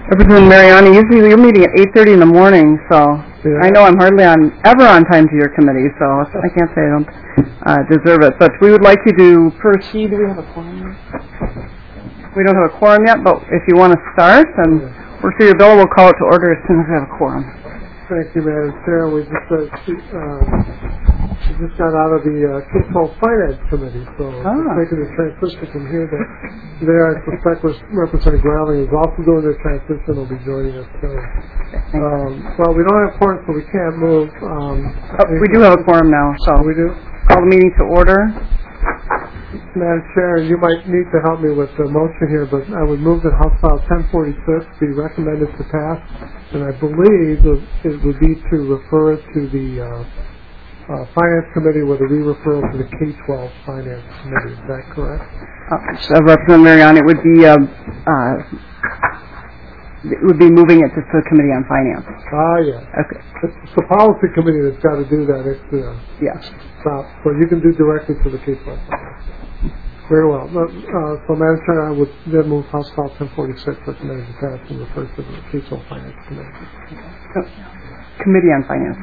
Representative Mariani, usually you're meeting at 8:30 in the morning, so I know I'm hardly ever on time to your committee, so I can't say I don't deserve it. But we would like you to proceed. Do we have a quorum? We don't have a quorum yet, but if you want to start and work through your bill, we'll call it to order as soon as we have a quorum. Thank you, Madam Chair. We just got out of the K-12 Finance Committee, so making the transition from here to there. I suspect Representative Growling is also doing the transition. Will be joining us soon. Well, we don't have quorum, so we can't move. We do have a quorum now, so we do. Call the meeting to order. Madam Chair, you might need to help me with the motion here, but I would move that House File 1046 be recommended to pass, and I believe it would be to refer it to the Finance Committee with a re-referral to the K-12 Finance Committee. Is that correct? Representative Mariani, it would be moving it to the Committee on Finance. Yeah. Okay. It's the Policy Committee that's got to do that. Yes. So you can do directly to the K-12 Finance. Very well. So, Madam Chair, I would then move House File 1046 recommended to pass and refer to the K-12 Finance Committee. Committee on Finance.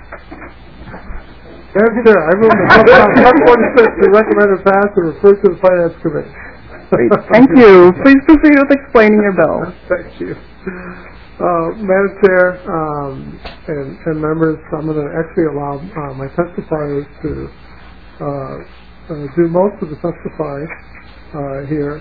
Madam Chair, I move House File 1046 be recommended to pass and refer to the Finance Committee. Great. Thank you. Please proceed with explaining your bill. Thank you. Madam Chair and members, I'm going to actually allow my testifiers to do most of the testifying here.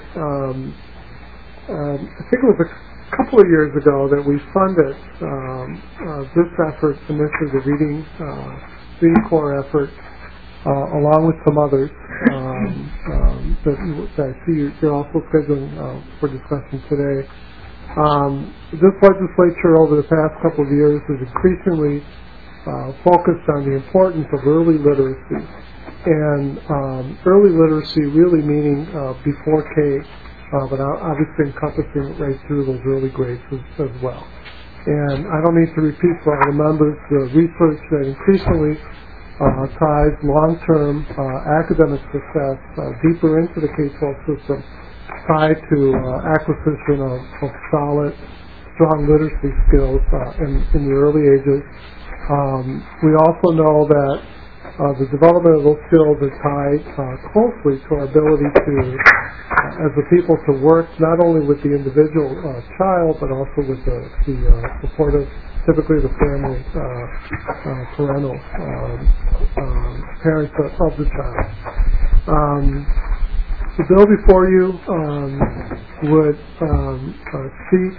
I think it was a couple of years ago that we funded this effort, initially the Reading Corps effort, along with some others that I see you're also scheduling for discussion today. This legislature over the past couple of years has increasingly focused on the importance of early literacy. And early literacy really meaning before K, but obviously encompassing right through those early grades as well. And I don't need to repeat for all the members the research that increasingly ties long-term academic success deeper into the K-12 system, tied to acquisition of solid, strong literacy skills in the early ages. We also know that the development of those skills is tied closely to our ability to, as a people, to work not only with the individual child, but also with the supportive, typically the family, parental parents of the child. The bill before you would seek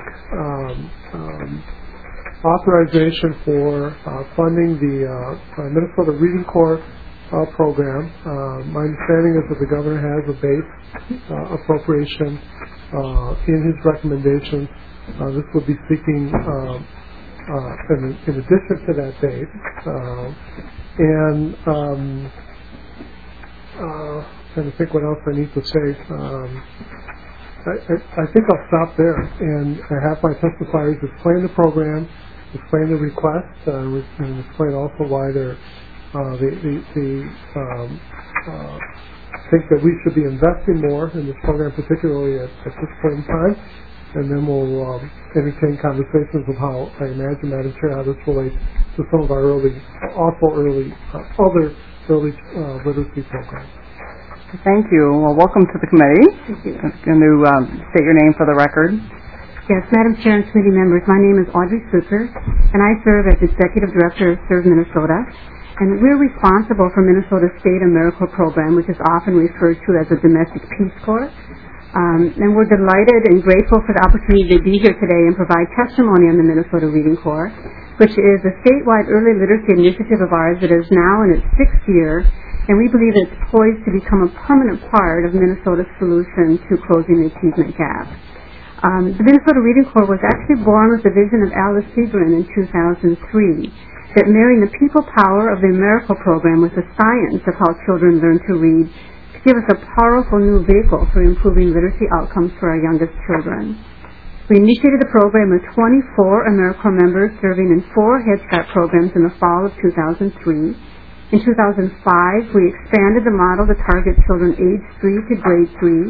authorization for funding the Minnesota Reading Corps program. My understanding is that the governor has a base appropriation in his recommendations. This would be seeking, in addition to that base, trying to think what else I need to say. I think I'll stop there and have my testifiers explain the program, explain the request, and explain also why they think that we should be investing more in this program, particularly at this point in time. And then we'll entertain conversations of how I imagine, Madam Chair, how this relates to some of our other early literacy programs. Thank you. Well, welcome to the committee. Thank you. I'm going to state your name for the record. Yes, Madam Chair and committee members, my name is Audrey Suker, and I serve as Executive Director of Serve Minnesota. And we're responsible for Minnesota's State AmeriCorps program, which is often referred to as a Domestic Peace Corps. And we're delighted and grateful for the opportunity to be here today and provide testimony on the Minnesota Reading Corps, which is a statewide early literacy initiative of ours that is now in its 6th year, and we believe it's poised to become a permanent part of Minnesota's solution to closing the achievement gap. The Minnesota Reading Corps was actually born with the vision of Alice Segrin in 2003, that marrying the people power of the AmeriCorps program with the science of how children learn to read to give us a powerful new vehicle for improving literacy outcomes for our youngest children. We initiated the program with 24 AmeriCorps members serving in 4 Head Start programs in the fall of 2003. In 2005, we expanded the model to target children age 3 to grade 3.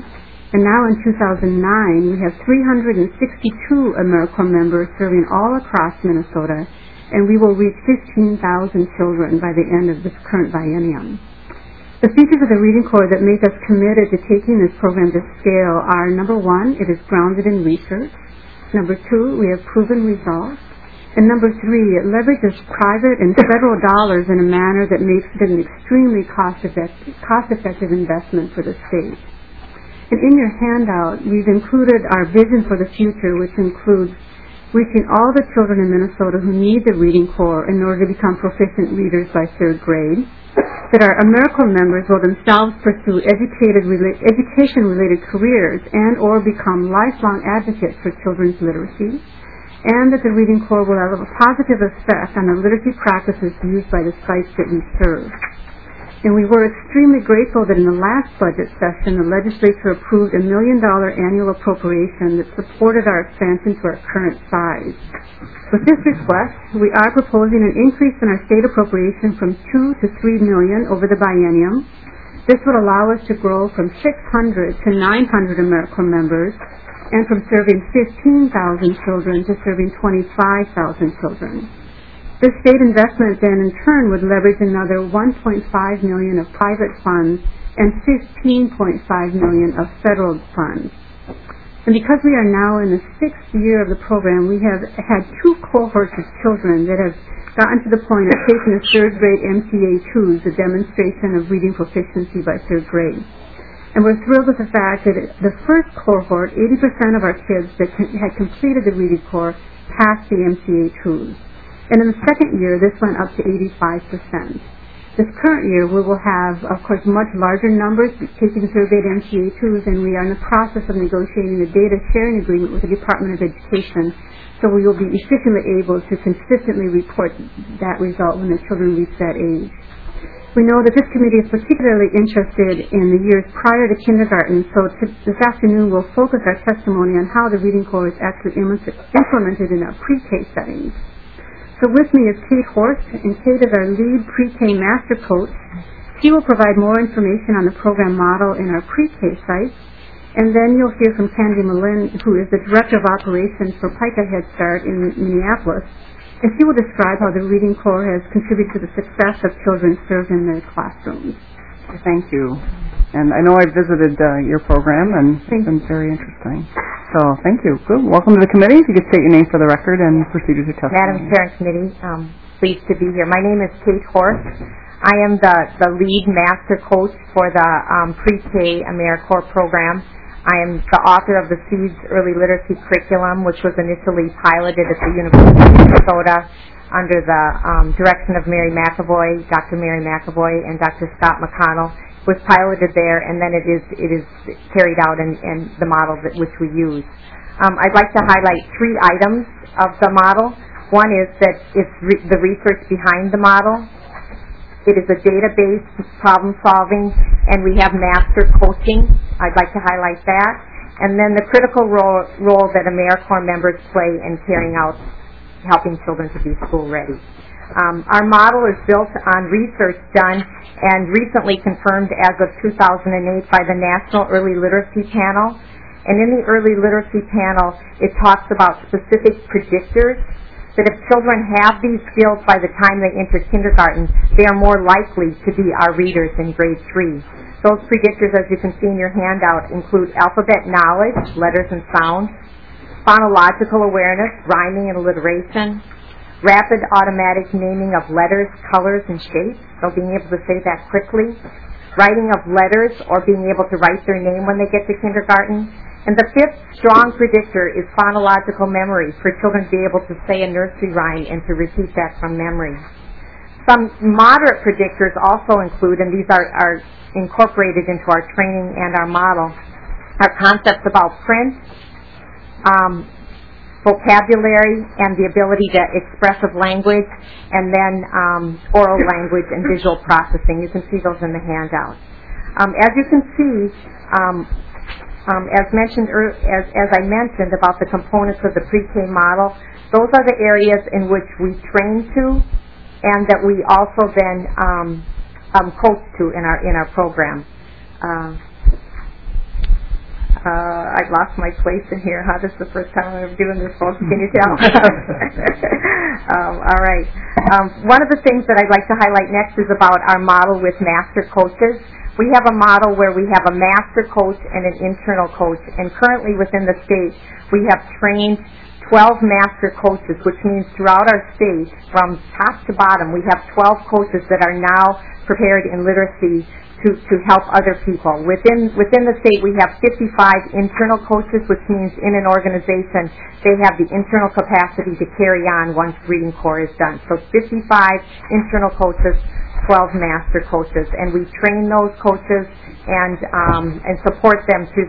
And now in 2009, we have 362 AmeriCorps members serving all across Minnesota, and we will reach 15,000 children by the end of this current biennium. The features of the Reading Corps that make us committed to taking this program to scale are, number one, it is grounded in research. Number two, we have proven results. And number three, it leverages private and federal dollars in a manner that makes it an extremely cost-effective investment for the state. And in your handout, we've included our vision for the future, which includes reaching all the children in Minnesota who need the Reading Corps in order to become proficient readers by third grade, that our AmeriCorps members will themselves pursue education-related careers and or become lifelong advocates for children's literacy, and that the Reading Corps will have a positive effect on the literacy practices used by the sites that we serve. And we were extremely grateful that in the last budget session, the legislature approved a $1 million annual appropriation that supported our expansion to our current size. With this request, we are proposing an increase in our state appropriation from $2 to $3 million over the biennium. This would allow us to grow from 600 to 900 AmeriCorps members, and from serving 15,000 children to serving 25,000 children. This state investment then in turn would leverage another $1.5 million of private funds and $15.5 million of federal funds. And because we are now in the 6th year of the program, we have had 2 cohorts of children that have gotten to the point of taking a third grade MTA-2s, a demonstration of reading proficiency by third grade. And we're thrilled with the fact that the first cohort, 80% of our kids that had completed the Reading Corps passed the MCA-2s. And in the second year, this went up to 85%. This current year, we will have, of course, much larger numbers taking third-grade MCA-2s, and we are in the process of negotiating a data sharing agreement with the Department of Education, so we will be efficiently able to consistently report that result when the children reach that age. We know that this committee is particularly interested in the years prior to kindergarten, so this afternoon we'll focus our testimony on how the Reading Corps is actually implemented in our pre-K settings. So with me is Kate Horst, and Kate is our lead pre-K master coach. She will provide more information on the program model in our pre-K sites, and then you'll hear from Candy Malin, who is the Director of Operations for PICA Head Start in Minneapolis, and she will describe how the Reading Corps has contributed to the success of children served in their classrooms. Thank you. And I know I've visited your program, and it's been very interesting. So thank you. Good. Welcome to the committee. If you could state your name for the record and proceed with your testimony. Madam Chair and Committee, pleased to be here. My name is Kate Horst. I am the lead master coach for the pre-K AmeriCorps program. I am the author of the SEEDS Early Literacy Curriculum, which was initially piloted at the University of Minnesota under the direction of Mary McAvoy, Dr. Mary McAvoy, and Dr. Scott McConnell. It was piloted there, and then it is carried out in the model which we use. I'd like to highlight 3 items of the model. One is that it's the research behind the model. It is a data-based problem solving, and we have master coaching. I'd like to highlight that. And then the critical role that AmeriCorps members play in carrying out helping children to be school ready. Our model is built on research done and recently confirmed as of 2008 by the National Early Literacy Panel. And in the Early Literacy Panel, it talks about specific predictors that if children have these skills by the time they enter kindergarten, they are more likely to be our readers in grade 3. Those predictors, as you can see in your handout, include alphabet knowledge, letters and sounds, phonological awareness, rhyming and alliteration, rapid automatic naming of letters, colors, and shapes, so being able to say that quickly, writing of letters or being able to write their name when they get to kindergarten. And the 5th strong predictor is phonological memory, for children to be able to say a nursery rhyme and to repeat that from memory. Some moderate predictors also include, and these are incorporated into our training and our model, are concepts about print, vocabulary, and the ability to expressive language, and then oral language and visual processing. You can see those in the handout. As you can see, as I mentioned about the components of the pre-K model, those are the areas in which we train to, and that we also then coach to in our program. I've lost my place in here. This is the first time I'm ever doing this, folks. Can you tell? All right. One of the things that I'd like to highlight next is about our model with master coaches. We have a model where we have a master coach and an internal coach, and currently within the state we have trained 12 master coaches, which means throughout our state, from top to bottom, we have 12 coaches that are now prepared in literacy to help other people. Within the state, we have 55 internal coaches, which means in an organization, they have the internal capacity to carry on once Reading Corps is done. So 55 internal coaches, 12 master coaches, and we train those coaches and support them through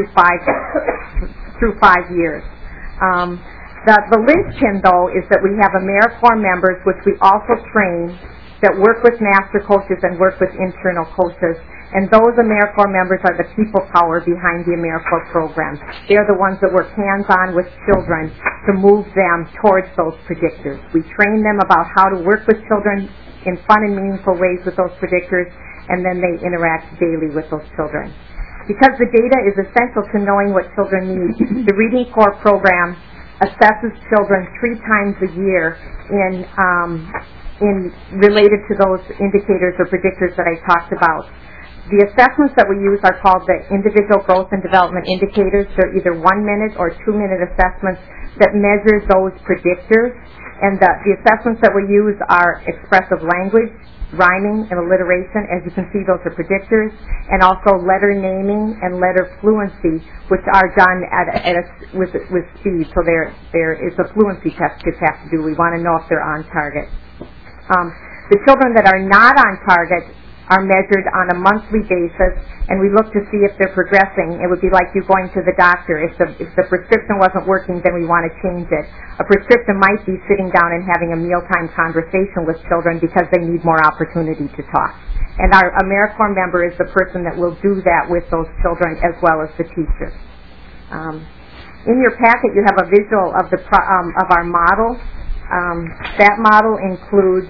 5 years. The linchpin, though, is that we have AmeriCorps members, which we also train, that work with master coaches and work with internal coaches. And those AmeriCorps members are the people power behind the AmeriCorps program. They're the ones that work hands-on with children to move them towards those predictors. We train them about how to work with children in fun and meaningful ways with those predictors, and then they interact daily with those children. Because the data is essential to knowing what children need, the Reading Corps program assesses children 3 times a year in related to those indicators or predictors that I talked about. The assessments that we use are called the individual growth and development indicators. They're either 1-minute or 2-minute assessments that measure those predictors. And the assessments that we use are expressive language, rhyming, and alliteration. As you can see, those are predictors, and also letter naming and letter fluency, which are done with speed. So it's a fluency test kids have to do. We want to know if they're on target. The children that are not on target are measured on a monthly basis, and we look to see if they're progressing. It would be like you going to the doctor. If the prescription wasn't working, then we want to change it. A prescription might be sitting down and having a mealtime conversation with children because they need more opportunity to talk. And our AmeriCorps member is the person that will do that with those children as well as the teachers. In your packet, you have a visual of our model. That model includes.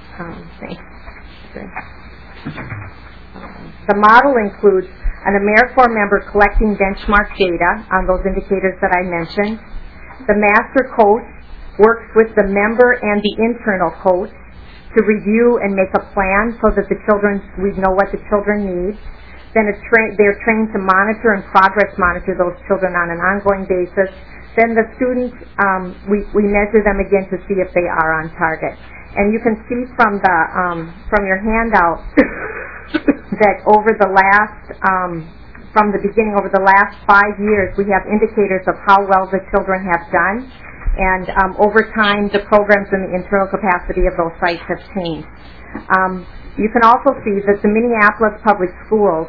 The model includes an AmeriCorps member collecting benchmark data on those indicators that I mentioned. The master coach works with the member and the internal coach to review and make a plan so that we know what the children need. Then they're trained to monitor and progress monitor those children on an ongoing basis. Then the students, we measure them again to see if they are on target. And you can see from your handout that over the last, from the beginning, over the last 5 years, we have indicators of how well the children have done. And over time, the programs and the internal capacity of those sites have changed. You can also see that the Minneapolis Public Schools,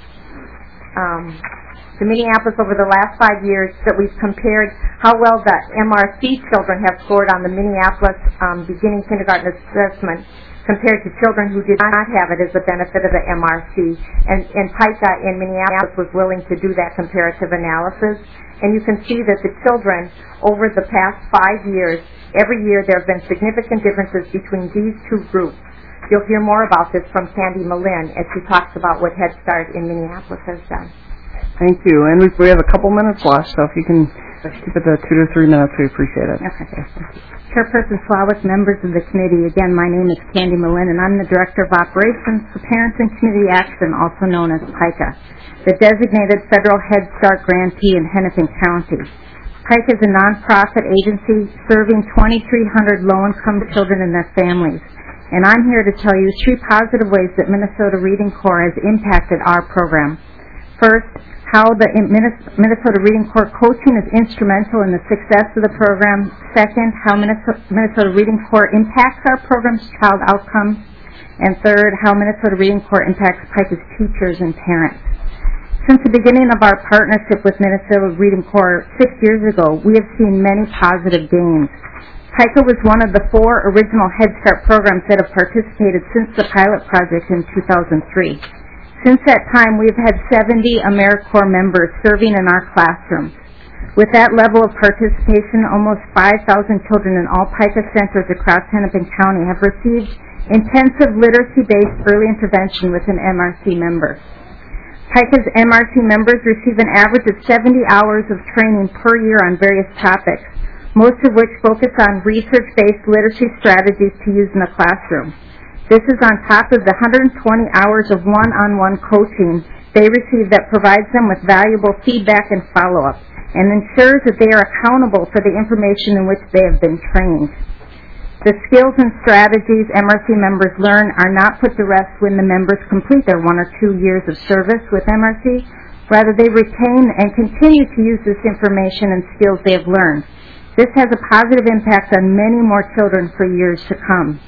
over the last 5 years, that we've compared how well the MRC children have scored on the Minneapolis beginning kindergarten assessment compared to children who did not have it as a benefit of the MRC. And PICA in Minneapolis was willing to do that comparative analysis. And you can see that the children, over the past 5 years, every year there have been significant differences between these two groups. You'll hear more about this from Candy Malin as she talks about what Head Start in Minneapolis has done. Thank you. And we have a couple minutes left, so if you can keep it to 2 to 3 minutes, we appreciate it. Okay. Chairperson Slawick, members of the committee, again, my name is Candy Malin, and I'm the Director of Operations for Parents and Community Action, also known as PICA, the designated federal Head Start grantee in Hennepin County. PICA is a nonprofit agency serving 2,300 low-income children and their families. And I'm here to tell you 3 positive ways that Minnesota Reading Corps has impacted our program. First, how the Minnesota Reading Corps coaching is instrumental in the success of the program. Second, how Minnesota Reading Corps impacts our program's child outcomes. And third, how Minnesota Reading Corps impacts PICA's teachers and parents. Since the beginning of our partnership with Minnesota Reading Corps 6 years ago, we have seen many positive gains. PICA was one of the 4 original Head Start programs that have participated since the pilot project in 2003. Since that time, we've had 70 AmeriCorps members serving in our classrooms. With that level of participation, almost 5,000 children in all PICA centers across Hennepin County have received intensive literacy-based early intervention with an MRC member. PICA's MRC members receive an average of 70 hours of training per year on various topics, most of which focus on research-based literacy strategies to use in the classroom. This is on top of the 120 hours of one-on-one coaching they receive that provides them with valuable feedback and follow-up, and ensures that they are accountable for the information in which they have been trained. The skills and strategies MRC members learn are not put to rest when the members complete their 1 or 2 years of service with MRC. Rather, they retain and continue to use this information and skills they have learned. This has a positive impact on many more children for years to come.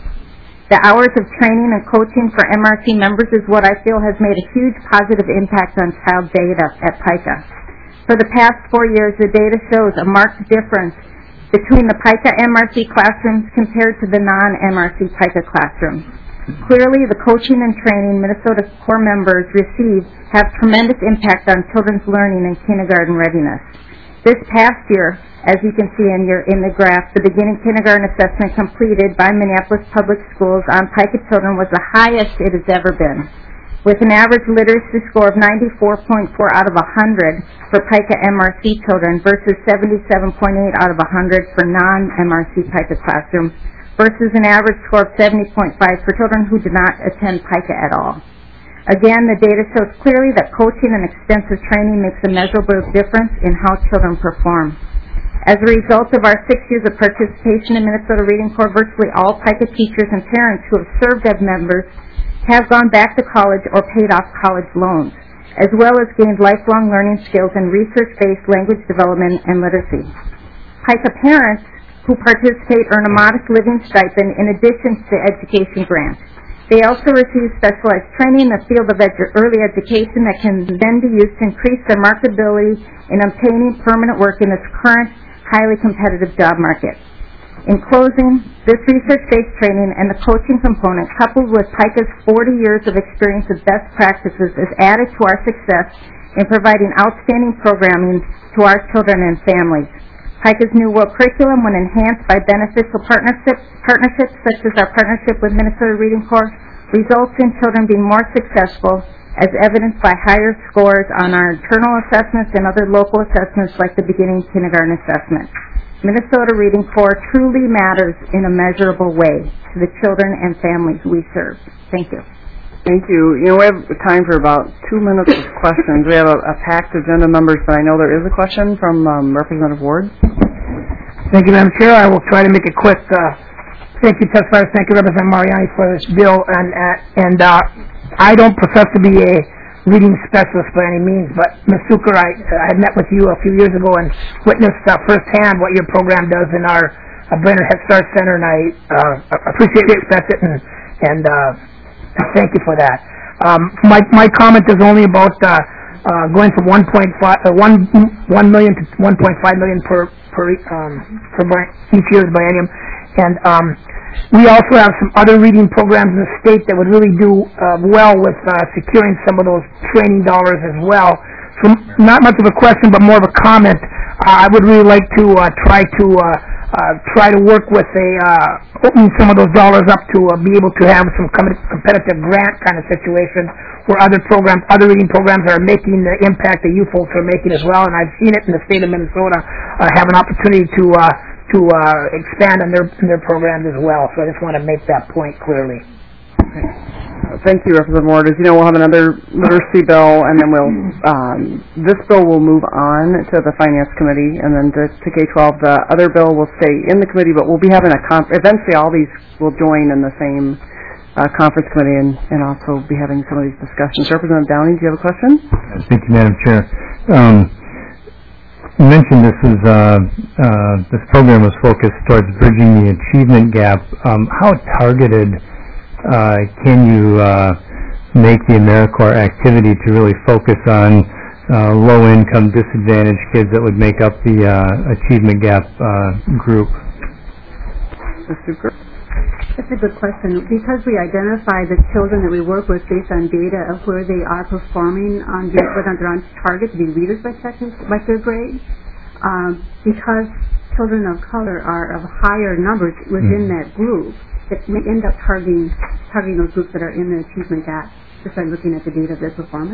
The hours of training and coaching for MRC members is what I feel has made a huge positive impact on child data at PICA. For the past 4 years, the data shows a marked difference between the PICA MRC classrooms compared to the non-MRC PICA classrooms. Clearly, the coaching and training Minnesota core members receive have tremendous impact on children's learning and kindergarten readiness. This past year, as you can see in the graph, the beginning kindergarten assessment completed by Minneapolis Public Schools on PICA children was the highest it has ever been, with an average literacy score of 94.4 out of 100 for PICA MRC children versus 77.8 out of 100 for non-MRC PICA classrooms versus an average score of 70.5 for children who did not attend PICA at all. Again, the data shows clearly that coaching and extensive training makes a measurable difference in how children perform. As a result of our 6 years of participation in Minnesota Reading Corps, virtually all PICA teachers and parents who have served as members have gone back to college or paid off college loans, as well as gained lifelong learning skills in research-based language development and literacy. PICA parents who participate earn a modest living stipend in addition to the education grant. They also receive specialized training in the field of early education that can then be used to increase their marketability in obtaining permanent work in this current, highly competitive job market. In closing, this research-based training and the coaching component, coupled with PICA's 40 years of experience of best practices, is added to our success in providing outstanding programming to our children and families. PICA's New World curriculum, when enhanced by beneficial partnerships such as our partnership with Minnesota Reading Corps, results in children being more successful, as evidenced by higher scores on our internal assessments and other local assessments like the beginning kindergarten assessment. Minnesota Reading Corps truly matters in a measurable way to the children and families we serve. Thank you. Thank you. You know, we have time for about 2 minutes of questions. We have a packed agenda, members, but I know there is a question from Representative Ward. Thank you, Madam Chair. I will try to make it quick. Thank you, testifiers. Thank you, Representative Mariani, for this bill. And I don't profess to be a reading specialist by any means, but Ms. Zucker, I had met with you a few years ago and witnessed firsthand what your program does in our Brainerd Head Start Center, and I appreciate and respect it, and thank you for that. My comment is only about going from 1 million to 1.5 million per each year's biennium, and we also have some other reading programs in the state that would really do well with securing some of those training dollars as well. So not much of a question, but more of a comment. I would really like to try to work with opening some of those dollars up to be able to have some competitive grant kind of situation where other reading programs are making the impact that you folks are making as well. And I've seen it in the state of Minnesota have an opportunity to expand on their programs as well. So I just want to make that point clearly. Okay. Thank you, Representative Ward. As you know, we'll have another literacy bill, and then this bill will move on to the Finance Committee and then to K-12. The other bill will stay in the committee, but we'll be having eventually all these will join in the same conference committee and also be having some of these discussions. Representative Downing, do you have a question? Thank you, Madam Chair. You mentioned this program was focused towards bridging the achievement gap. How targeted can you make the AmeriCorps activity to really focus on low-income, disadvantaged kids that would make up the achievement gap group? Ms. Zucker? That's a good question. Because we identify the children that we work with based on data of where they are performing on whether they're on target to be readers by third grade, because children of color are of higher numbers within that group, that we end up targeting those groups that are in the achievement gap just by looking at the data of their performance.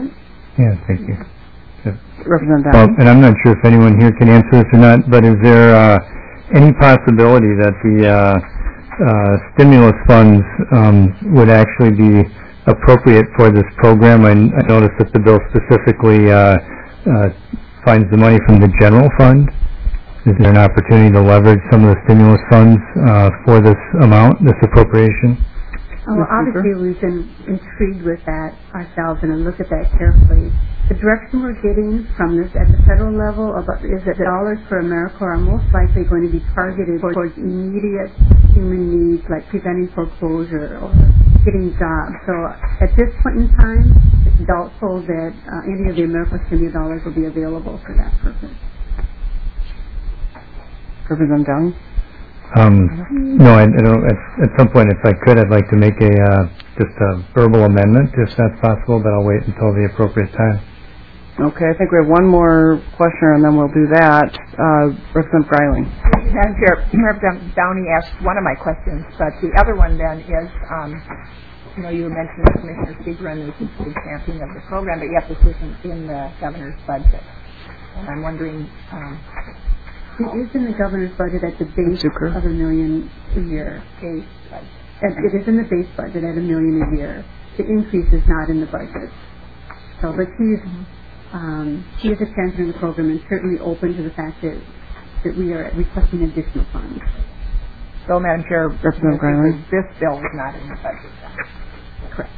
Yeah, thank you. Representative Well, Downey? and I'm not sure if anyone here can answer this or not, but is there any possibility that the stimulus funds would actually be appropriate for this program? I noticed that the bill specifically finds the money from the general fund. Is there an opportunity to leverage some of the stimulus funds for this amount, this appropriation? Well, obviously we've been intrigued with that ourselves and looked at that carefully. The direction we're getting from this at the federal level is that the dollars for AmeriCorps are most likely going to be targeted towards immediate human needs like preventing foreclosure or getting jobs. So at this point in time, it's doubtful that any of the AmeriCorps stimulus dollars will be available for that purpose. Representative Downey? No, I don't. At some point, if I could, I'd like to make just a verbal amendment, if that's possible, but I'll wait until the appropriate time. Okay, I think we have one more question, and then we'll do that. Representative Greiling. Madam Chair, Representative Downey asked one of my questions, but the other one then is, you mentioned Commissioner Seagren is a big champion of the program, but yet this isn't in the governor's budget. And I'm wondering... It is in the governor's budget at the base of $1 million a year. It is in the base budget at $1 million a year. The increase is not in the budget. So, but she is a champion of the program and certainly open to the fact that we are requesting additional funds. So, Madam Chair, Representative Greiling. This bill is not in the budget. Correct.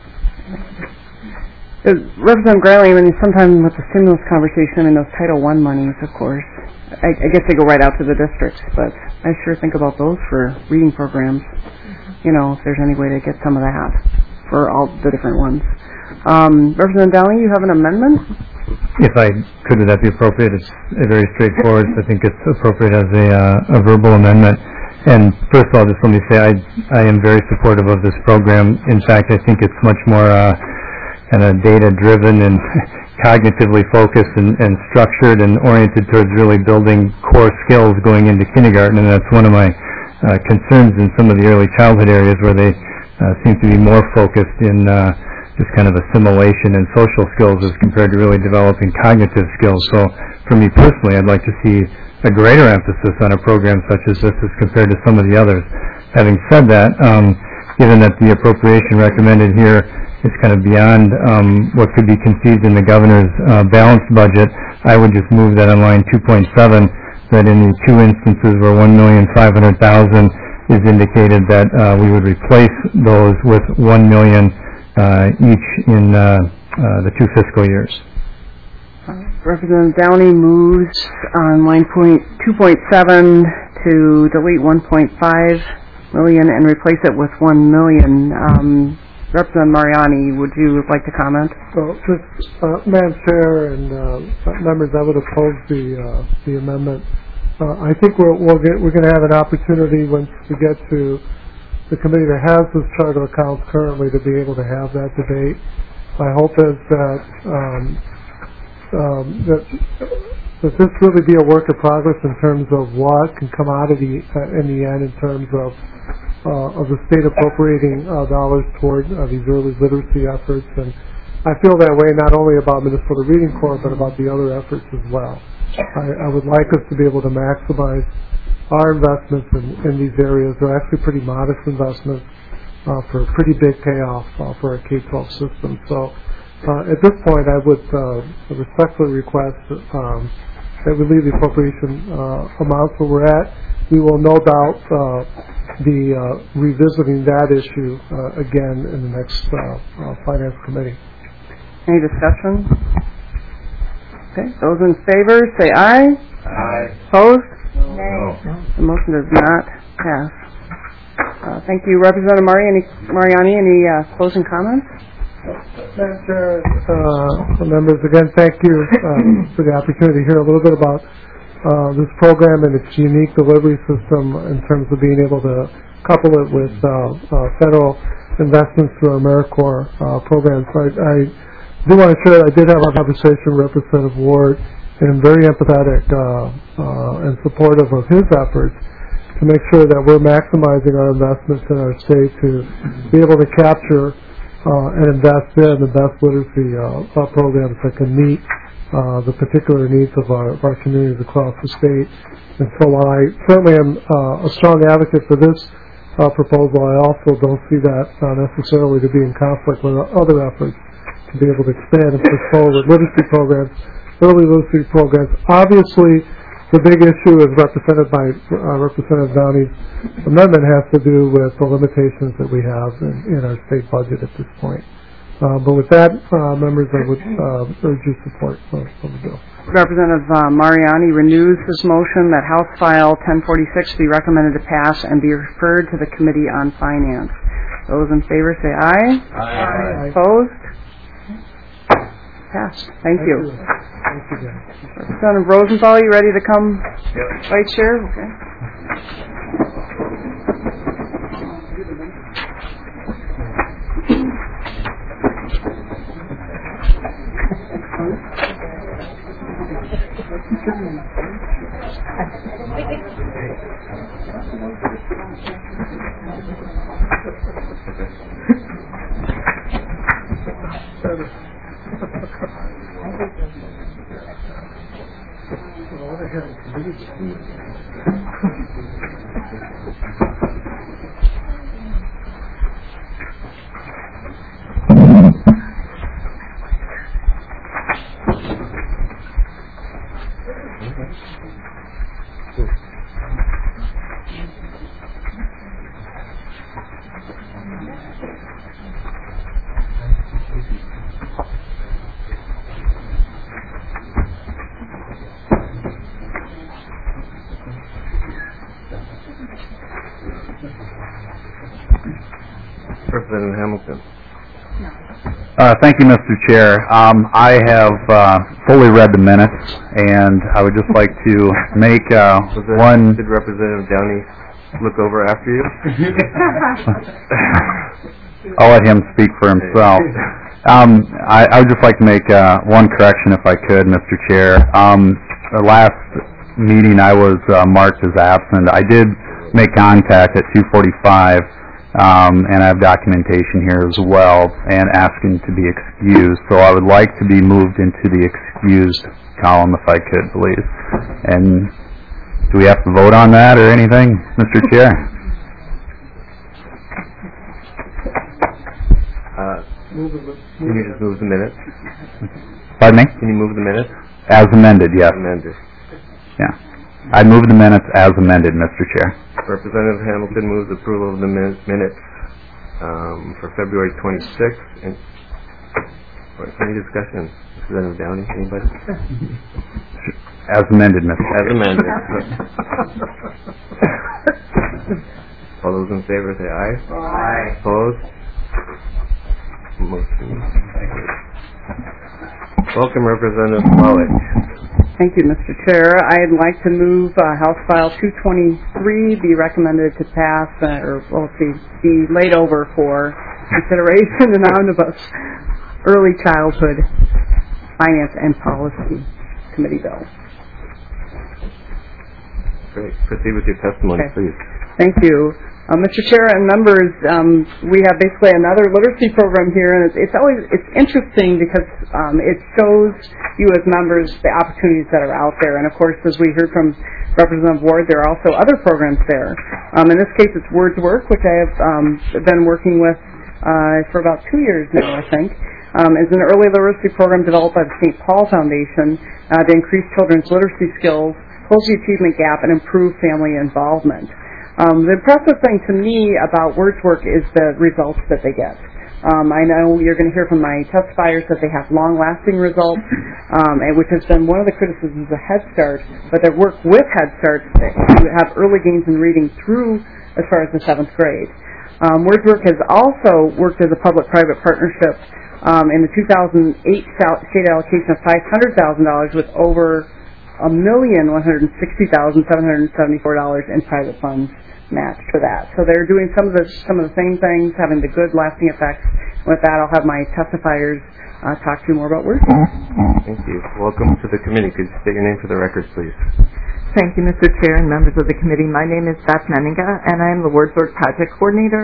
Representative Greiling, sometimes with the stimulus conversation and those Title I monies, of course, I guess they go right out to the districts, but I sure think about those for reading programs, if there's any way to get some of that for all the different ones. Representative Downey, you have an amendment? If I could, would that be appropriate? It's very straightforward. I think it's appropriate as a verbal amendment. And first of all, just let me say I am very supportive of this program. In fact, I think it's much more kind of data-driven and cognitively focused and structured and oriented towards really building core skills going into kindergarten. And that's one of my concerns in some of the early childhood areas where they seem to be more focused in just kind of assimilation and social skills as compared to really developing cognitive skills. So for me personally, I'd like to see a greater emphasis on a program such as this as compared to some of the others. Having said that, given that the appropriation recommended here is kind of beyond what could be conceived in the governor's balanced budget, I would just move that on line 2.7, that in the two instances where $1,500,000 is indicated, that we would replace those with $1 million each in the two fiscal years. Representative Downey moves on line 2.7 to delete $1.5 million and replace it with $1 million. Representative Mariani, would you like to comment? Well, Madam Chair and members, I would oppose the amendment. I think we're going to have an opportunity once we get to the committee that has this chart of accounts currently to be able to have that debate. My hope is that this really be a work in progress in terms of what can come out of in the end in terms of the state appropriating dollars toward these early literacy efforts. And I feel that way not only about Minnesota Reading Corps, but about the other efforts as well. I would like us to be able to maximize our investments in these areas. They're actually pretty modest investments for a pretty big payoff for our K-12 system. So at this point, I would respectfully request that we leave the appropriation amounts where we're at. We will no doubt be revisiting that issue again in the next Finance Committee. Any discussion? Okay, those in favor say aye. Aye. Opposed? No. The motion does not pass. Thank you. Representative Mariani, any closing comments? Madam Chair, members, again, thank you for the opportunity to hear a little bit about this program and its unique delivery system in terms of being able to couple it with federal investments through our AmeriCorps programs. I do want to share that I did have a conversation with Representative Ward, and I'm very empathetic and supportive of his efforts to make sure that we're maximizing our investments in our state to be able to capture and invest in the best literacy programs that can meet the particular needs of our communities across the state. And so while I certainly am a strong advocate for this proposal, I also don't see that necessarily to be in conflict with other efforts to be able to expand and push forward literacy programs, early literacy programs. Obviously, the big issue is represented by Representative Downey's amendment has to do with the limitations that we have in our state budget at this point. But with that, members, I would urge your support for the bill. Representative Mariani renews his motion that House File 1046 be recommended to pass and be referred to the Committee on Finance. Those in favor say aye. Aye. Opposed? Passed. Thank you. Thank you, guys. Representative Rosenthal, you ready to come? Yep. Vice Chair? Okay. Representative Hamilton. Thank you, Mr. Chair. I have fully read the minutes, and I would just like to make one... Did Representative Downey look over after you? I'll let him speak for himself. I would just like to make one correction, if I could, Mr. Chair. The last meeting I was marked as absent. I did make contact at 2:45. And I have documentation here as well, and asking to be excused. So I would like to be moved into the excused column if I could, please. And do we have to vote on that or anything, Mr. Chair? Can you just move the minutes? Pardon me? Can you move the minutes? As amended, yes. Amended. Yeah. I move the minutes as amended, Mr. Chair. Representative Hamilton moves approval of the minutes for February 26th. And any discussion? Representative Downey, anybody? As amended, Mr. Chair. As amended. All those in favor say aye. Aye. Opposed? Motion. Welcome, Representative Smollett. Thank you, Mr. Chair. I'd like to move House File 223 be recommended to pass, be laid over for consideration in Omnibus Early Childhood Finance and Policy Committee bill. Great. Proceed with your testimony, Okay. please. Thank you. Mr. Chair and members, we have basically another literacy program here, and it's interesting because it shows you as members the opportunities that are out there. And of course, as we heard from Representative Ward, there are also other programs there. In this case, it's Words Work, which I have been working with for about 2 years now, I think. It's an early literacy program developed by the St. Paul Foundation to increase children's literacy skills, close the achievement gap, and improve family involvement. The impressive thing to me about Words Work is the results that they get. I know you're going to hear from my testifiers that they have long-lasting results, which has been one of the criticisms of Head Start, but their work with Head Start to have early gains in reading through as far as the 7th grade. Words Work has also worked as a public-private partnership in the 2008 state allocation of $500,000 with over $1,160,774 in private funds matched for that. So they're doing some of the same things, having the good lasting effects. With that, I'll have my testifiers talk to you more about Words Work. Thank you. Welcome to the committee. Could you state your name for the record, please? Thank you, Mr. Chair and members of the committee. My name is Beth Menninga, and I am the Words Work Project Coordinator.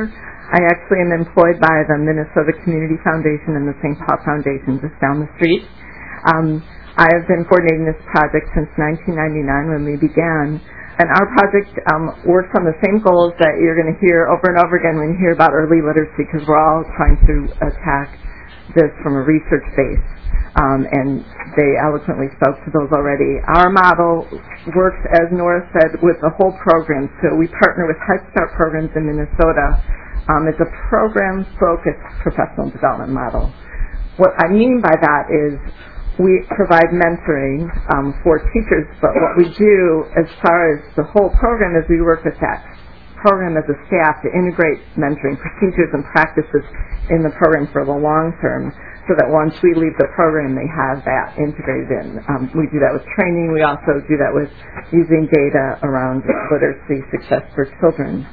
I actually am employed by the Minnesota Community Foundation and the St. Paul Foundation just down the street. I have been coordinating this project since 1999 when we began. And our project works on the same goals that you're going to hear over and over again when you hear about early literacy, because we're all trying to attack this from a research base. And they eloquently spoke to those already. Our model works, as Nora said, with the whole program. So we partner with Head Start programs in Minnesota. It's a program-focused professional development model. What I mean by that is we provide mentoring for teachers, but what we do as far as the whole program is we work with that program as a staff to integrate mentoring procedures and practices in the program for the long term, so that once we leave the program, they have that integrated in. We do that with training. We also do that with using data around literacy success for children.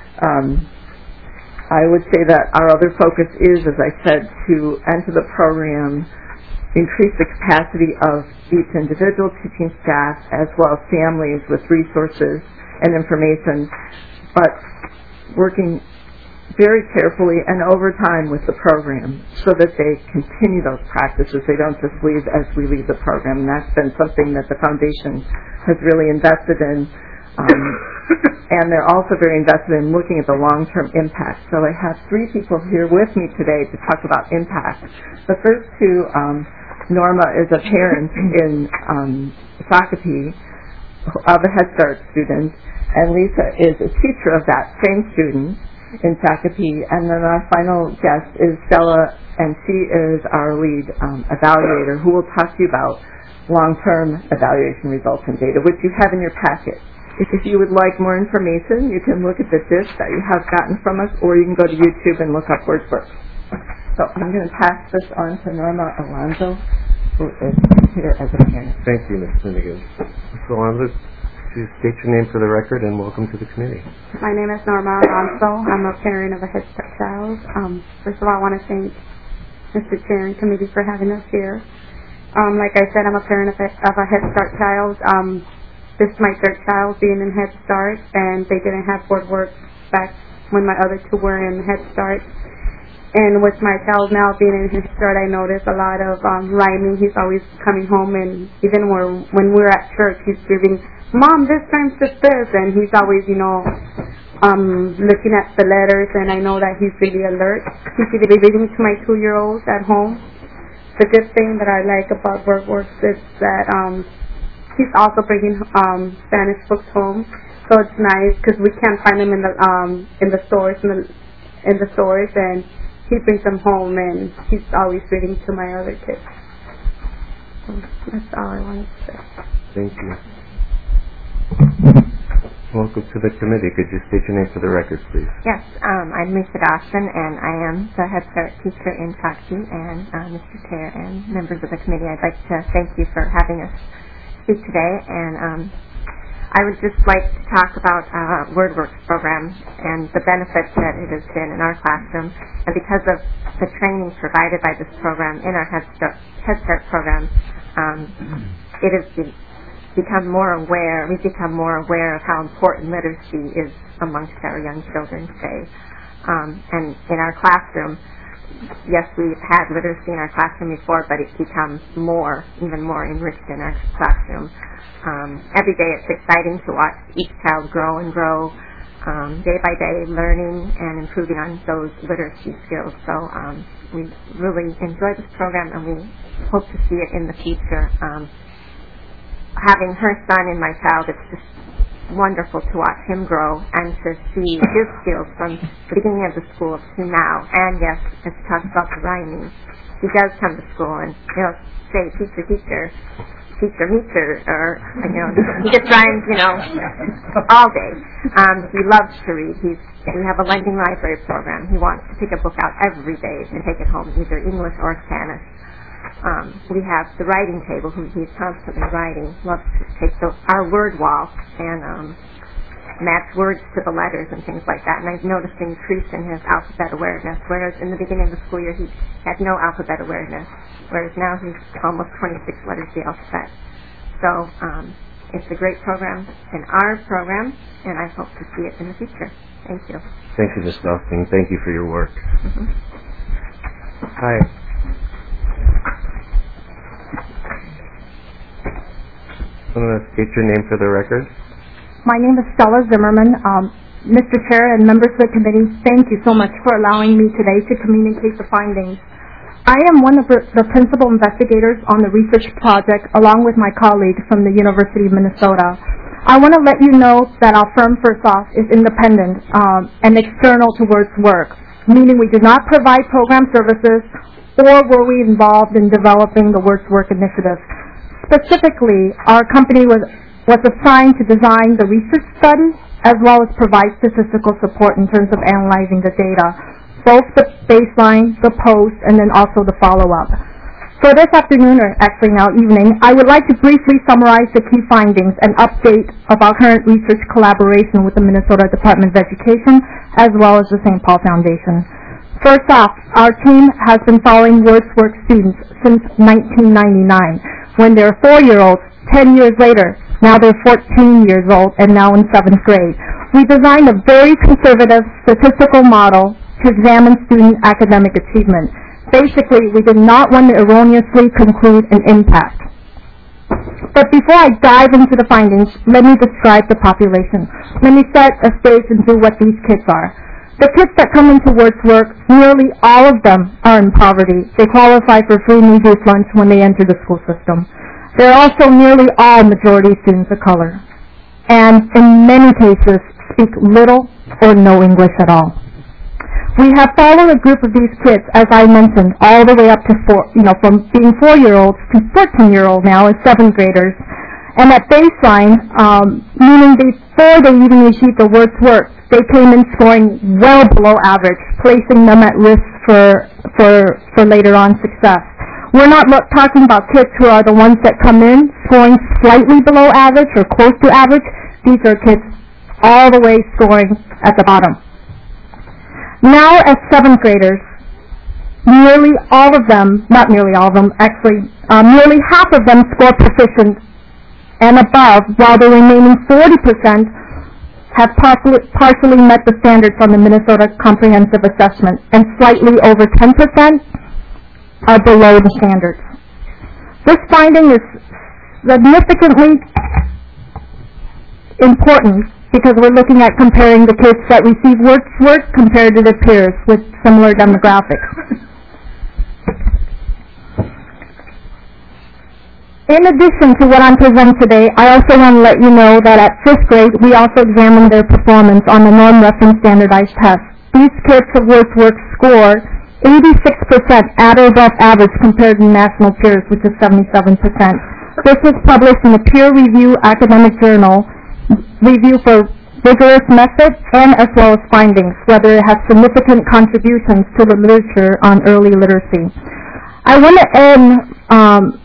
I would say that our other focus is, as I said, to enter the program, increase the capacity of each individual teaching staff as well as families with resources and information, but working very carefully and over time with the program so that they continue those practices. They don't just leave as we leave the program. And that's been something that the foundation has really invested in. And they're also very invested in looking at the long-term impact. So I have 3 people here with me today to talk about impact. The first two, Norma is a parent in Shakopee of a Head Start student, and Lisa is a teacher of that same student in Shakopee. And then our final guest is Stella, and she is our lead evaluator, who will talk to you about long-term evaluation results and data, which you have in your packet. If you would like more information, you can look at the disc that you have gotten from us, or you can go to YouTube and look up WordWorks. So I'm going to pass this on to Norma Alonso, who is here as a parent. Thank you, Ms. Finnegan. Ms. Alonso, please state your name for the record and welcome to the committee. My name is Norma Alonso. I'm a parent of a Head Start child. First of all, I want to thank Mr. Chair and committee for having us here. Like I said, I'm a parent of a Head Start child. This is my 3rd child being in Head Start, and they didn't have WordWorks back when my other 2 were in Head Start. And with my child now being in Head Start, I noticed a lot of rhyming. He's always coming home, and even when we're at church, he's screaming, "Mom, this time's just this," and he's always, looking at the letters, and I know that he's really alert. He's really reading to my 2-year-olds at home. The good thing that I like about WordWorks is that he's also bringing Spanish books home, so it's nice because we can't find them in the stores, and he brings them home, and he's always reading to my other kids. So that's all I wanted to say. Thank you. Welcome to the committee. Could you state your name for the record, please? Yes, I'm Lisa Dawson, and I am the Head Start teacher in Shakopee. And Mr. Chair and members of the committee, I'd like to thank you for having us speak today. And I would just like to talk about WordWorks program and the benefits that it has been in our classroom. And because of the training provided by this program in our Head Start program, it has become more aware. We've become more aware of how important literacy is amongst our young children today. And in our classroom, yes, we've had literacy in our classroom before, but it's become even more enriched in our classroom. Every day it's exciting to watch each child grow and grow, day by day, learning and improving on those literacy skills. So we really enjoy this program, and we hope to see it in the future. Having her son and my child, it's just wonderful to watch him grow and to see his skills from the beginning of the school to now. And yes, as he talks about the rhyming, he does come to school and he'll say, teacher, or, he just rhymes, all day. He loves to read. We have a lending library program. He wants to pick a book out every day and take it home, either English or Spanish. We have the writing table, he's constantly writing, loves to take our word wall and match words to the letters and things like that. And I've noticed an increase in his alphabet awareness, whereas in the beginning of the school year he had no alphabet awareness, whereas now he's almost 26 letters the alphabet. So it's a great program in our program, and I hope to see it in the future. Thank you. Thank you, Ms. Dawson. Thank you for your work. Hi. I'm going to state your name for the record. My name is Stella Zimmerman. Mr. Chair and members of the committee, thank you so much for allowing me today to communicate the findings. I am one of the principal investigators on the research project along with my colleague from the University of Minnesota. I want to let you know that our firm, first off, is independent and external to WORD's work, meaning we do not provide program services or were we involved in developing the WORD's work initiative. Specifically, our company was assigned to design the research study as well as provide statistical support in terms of analyzing the data, both the baseline, the post, and then also the follow-up. For this afternoon, or actually now evening, I would like to briefly summarize the key findings and update of our current research collaboration with the Minnesota Department of Education as well as the St. Paul Foundation. First off, our team has been following WORD's work students since 1999 when they were 4-year-olds. 10 years later, now they're 14 years old and now in 7th grade. We designed a very conservative statistical model to examine student academic achievement. Basically, we did not want to erroneously conclude an impact. But before I dive into the findings, let me describe the population. Let me set a stage into what these kids are. The kids that come into WORD's work, nearly all of them are in poverty. They qualify for free meal lunch when they enter the school system. They're also nearly all majority students of color, and in many cases speak little or no English at all. We have followed a group of these kids, as I mentioned, all the way up to from being 4-year-olds to 13-year-old now as 7th graders. And at baseline, meaning before they even received the WORD's work, they came in scoring well below average, placing them at risk for later on success. We're not talking about kids who are the ones that come in scoring slightly below average or close to average. These are kids all the way scoring at the bottom. Now as 7th graders, nearly all of them, not nearly all of them, actually, nearly half of them score proficient and above, while the remaining 40% have partially met the standards on the Minnesota Comprehensive Assessment, and slightly over 10% are below the standards. This finding is significantly important because we're looking at comparing the kids that receive WORD's work compared to their peers with similar demographics. In addition to what I'm presenting today, I also want to let you know that at 5th grade, we also examined their performance on the norm reference standardized test. These kids of WORD's work score 86% at or above average compared to national peers, which is 77%. This was published in a peer-reviewed academic journal, Review for Rigorous Methods, and as well as findings, whether it has significant contributions to the literature on early literacy. I want to end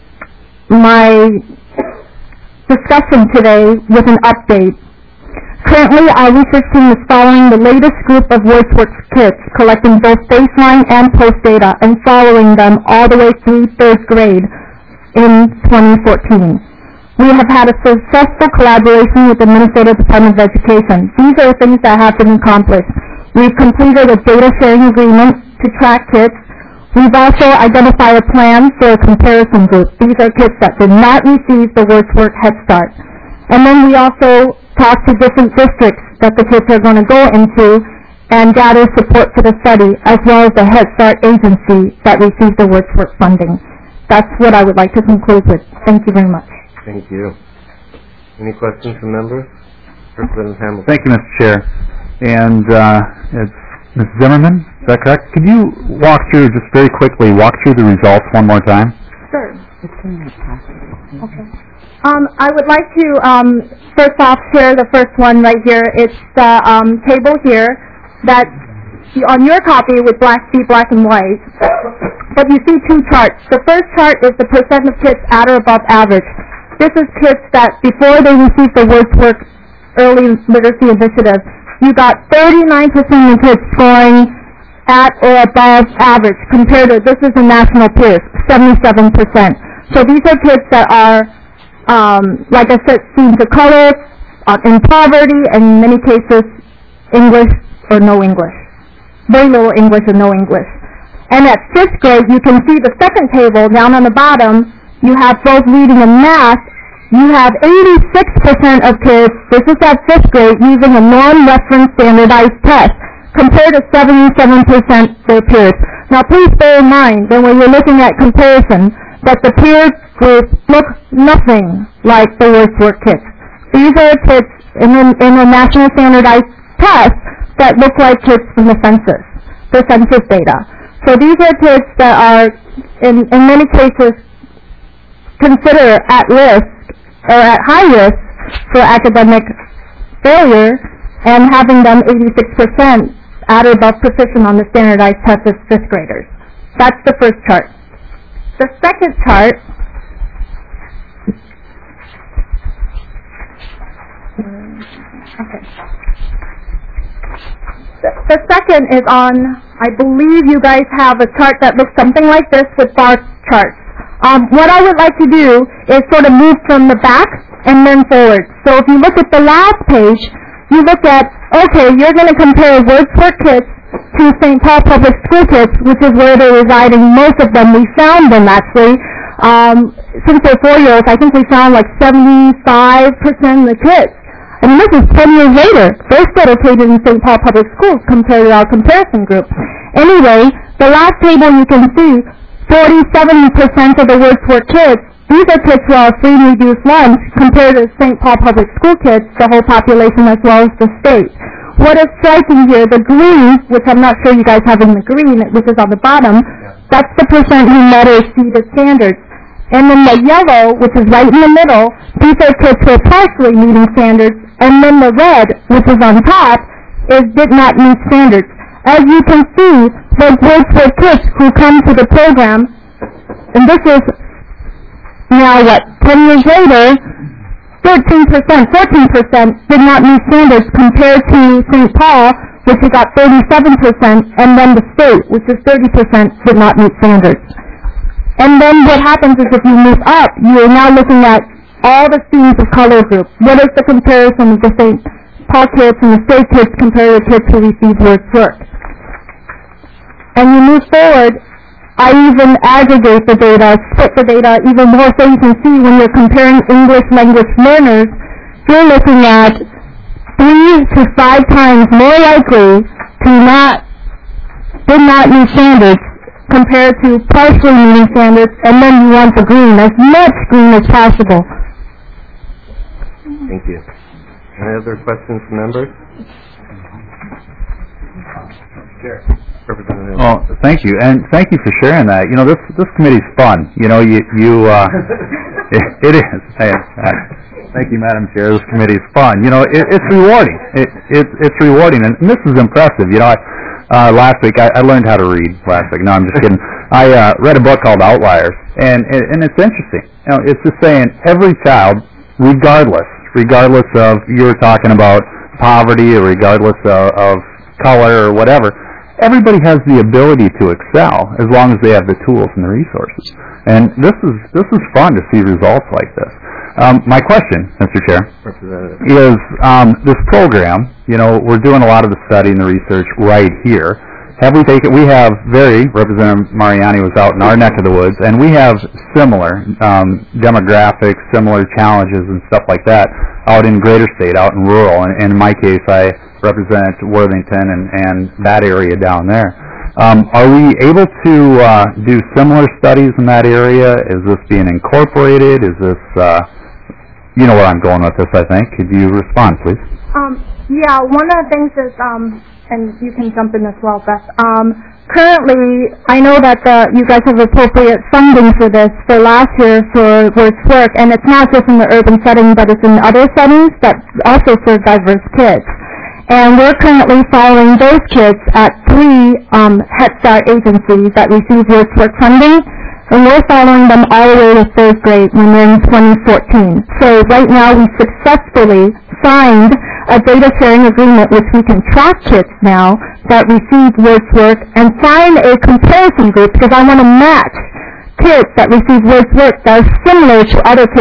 my discussion today with an update. Currently, our research team is following the latest group of WORD's work kids, collecting both baseline and post data and following them all the way through 3rd grade in 2014. We have had a successful collaboration with the Minnesota Department of Education. These are things that have been accomplished. We've completed a data sharing agreement to track kids. We've also identified a plan for a comparison group. These are kids that did not receive the WORD's work Head Start. And then we also talk to different districts that the kids are going to go into and gather support for the study, as well as the Head Start agency that received the WORD's work funding. That's what I would like to conclude with. Thank you very much. Thank you. Any questions from members? Representative Hamilton. Thank you, Mr. Chair. And it's Ms. Zimmerman, is that correct? Could you just very quickly, walk through the results one more time? Sure. Okay. I would like to first off share the first one right here. It's the table here that on your copy with black and white, but you see two charts. The first chart is the percent of kids at or above average. This is kids that before they received the WORD's work early literacy initiative, you got 39% of kids scoring at or above average compared to, this is the national peers, 77%. So these are kids that are, like I said, students of color, in poverty, and in many cases English or no English. Very little English or no English. And at 5th grade, you can see the second table down on the bottom. You have both reading and math. You have 86% of kids, this is at 5th grade, using a non-reference standardized test, compared to 77% their peers. Now please bear in mind that when you're looking at comparison, that the peer group look nothing like the worst work kids. These are kids in a national standardized test that look like kids from the census data. So these are kids that are, in many cases, considered at risk or at high risk for academic failure, and having them 86% at or above proficient on the standardized test as 5th graders. That's the first chart. The second chart The second is on, I believe you guys have a chart that looks something like this with bar charts. What I would like to do is sort of move from the back and then forward. So if you look at the last page, you look at, okay, you're going to compare Wordsworth kids to St. Paul Public School kids, which is where they're residing. Most of them, we found them actually. Since they're 4-year-olds, I think we found like 75% of the kids. I mean, this is 10 years later. They're still located in St. Paul Public Schools compared to our comparison group. Anyway, the last table you can see, 47% of the Wordsworth kids, these are kids who are free and reduced lunch compared to St. Paul Public School kids, the whole population as well as the state. What is striking here, the green, which I'm not sure you guys have in the green, which is on the bottom, that's the percent who met or exceeded standards. And then the yellow, which is right in the middle, these are kids who are partially meeting standards. And then the red, which is on top, did not meet standards. As you can see, the Wordsworth kids who come to the program, and this is now 10 years later, 13%, 14% did not meet standards compared to St. Paul, which is at 37%, and then the state, which is 30%, did not meet standards. And then what happens is if you move up, you are now looking at all the students of color group. What is the comparison of the St. Paul kids and the state kids compared to kids who receive Wordsworth? And you move forward, I even aggregate the data, split the data even more so you can see when you're comparing English language learners, you're looking at 3 to 5 times more likely to did not meet standards compared to partially meeting standards, and then you want the green, as much green as possible. Thank you. Any other questions from members? Sure. Representative. Well, thank you, and thank you for sharing that. You know, this committee's fun. You know, it is. Thank you, Madam Chair. This committee's fun. You know, it's rewarding. It's rewarding, and this is impressive. You know, last week I learned how to read. Last week, no, I'm just kidding. I read a book called Outliers, and it's interesting. You know, it's just saying every child, regardless of you were talking about poverty or regardless of color or whatever, everybody has the ability to excel as long as they have the tools and the resources. And this is fun to see results like this. My question, Mr. Chair, is this program, you know, we're doing a lot of the study and the research right here. We have Representative Mariani was out in our neck of the woods, and we have similar demographics, similar challenges and stuff like that out in greater state, out in rural. And in my case, I represent Worthington and that area down there. Are we able to do similar studies in that area? Is this being incorporated? Is this, you know where I'm going with this, I think. Could you respond, please? Yeah, one of the things is, and you can jump in as well, Beth. Currently, I know that you guys have appropriate funding for this for last year for Wordsworth, and it's not just in the urban setting, but it's in other settings that also serve diverse kids. And we're currently following those kids at 3 Head Start agencies that receive Wordsworth funding, and we're following them all the way to 3rd grade when we're in 2014. So right now we successfully signed a data sharing agreement which we can track kids now that receive Wordsworth and sign a comparison group because I want to match kids that receive Wordsworth that are similar to other kids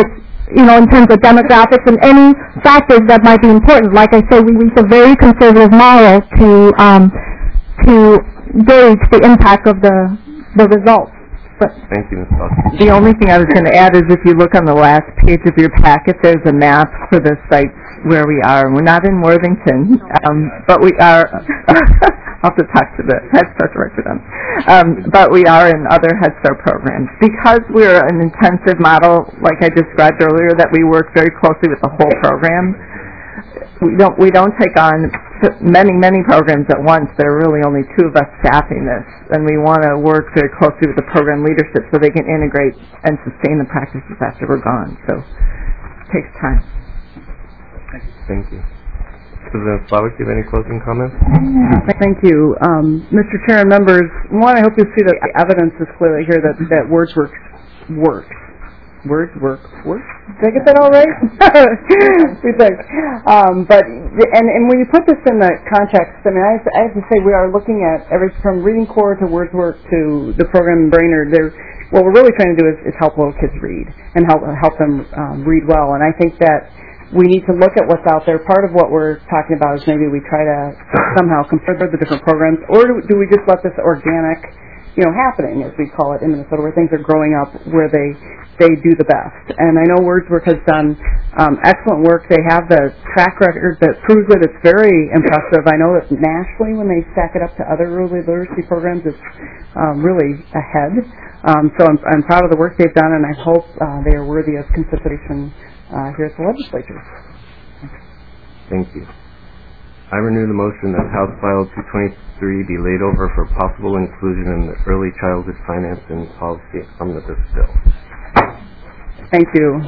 in terms of demographics and any factors that might be important. Like I said, we use a very conservative model to gauge the impact of the results. Thank you, Ms. Foster. The only thing I was going to add is if you look on the last page of your packet, there's a map for the sites where we are. We're not in Worthington, but we are. I'll have to talk to the Head Start director then. But we are in other Head Start programs. Because we're an intensive model, like I described earlier, that we work very closely with the whole program. We don't take on many programs at once. There are really only 2 of us staffing this, and we want to work very closely with the program leadership so they can integrate and sustain the practices after we're gone. So it takes time. Thank you. President Slavic, do you have any closing comments? Thank you. Mr. Chair and members, one, I hope you see that the evidence is clearly here that WordsWorks works. Works? Did I get that all right? We think. But when you put this in the context, I mean, I have to say we are looking at from Reading Core to WordsWorks to the program Brainerd. What we're really trying to do is help little kids read and help them read well. And I think that we need to look at what's out there. Part of what we're talking about is maybe we try to somehow compare the different programs, or do we just let this organic, happening, as we call it in Minnesota, where things are growing up, where they do the best. And I know WordsWorks has done excellent work. They have the track record that proves it. It's very impressive. I know that nationally, when they stack it up to other early literacy programs, it's really ahead. So I'm proud of the work they've done, and I hope they are worthy of consideration here at the legislature. Thank you. I renew the motion that House File 223 be laid over for possible inclusion in the Early Childhood Finance and Policy Omnibus Bill. Thank you.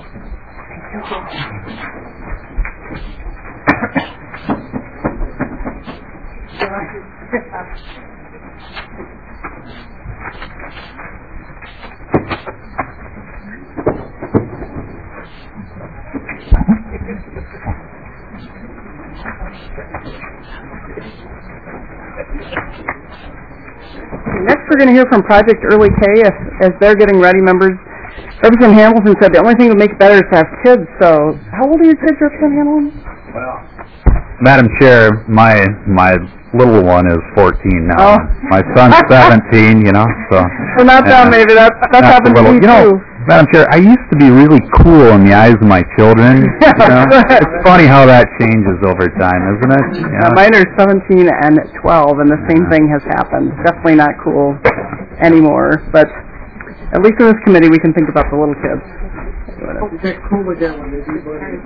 Next, we're going to hear from Project Early K as they're getting ready. Members, Representative Hamilton said the only thing that makes it better is to have kids. So, how old are your kids, Representative Hamilton? Well, Madam Chair, my little one is 14 now. Oh. My son's 17. So. We're not done. Maybe that's happened to me too. Madam Chair, I used to be really cool in the eyes of my children. It's funny how that changes over time, isn't it? Mine are 17 and 12, and the same thing has happened. Definitely not cool anymore, but at least in this committee we can think about the little kids. Get cool again when they do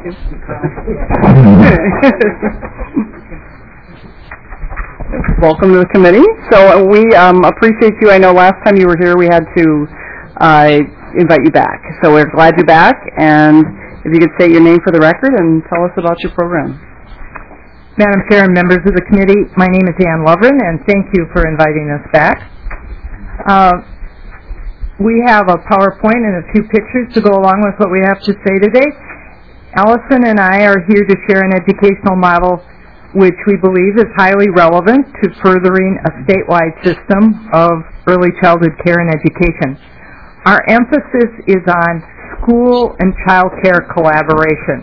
Welcome to the committee. So we appreciate you. I know last time you were here we had to invite you back. So we're glad you're back, and if you could state your name for the record and tell us about your program. Madam Chair and members of the committee, my name is Ann Lovren, and thank you for inviting us back. We have a PowerPoint and a few pictures to go along with what we have to say today. Allison and I are here to share an educational model which we believe is highly relevant to furthering a statewide system of early childhood care and education. Our emphasis is on school and child care collaboration.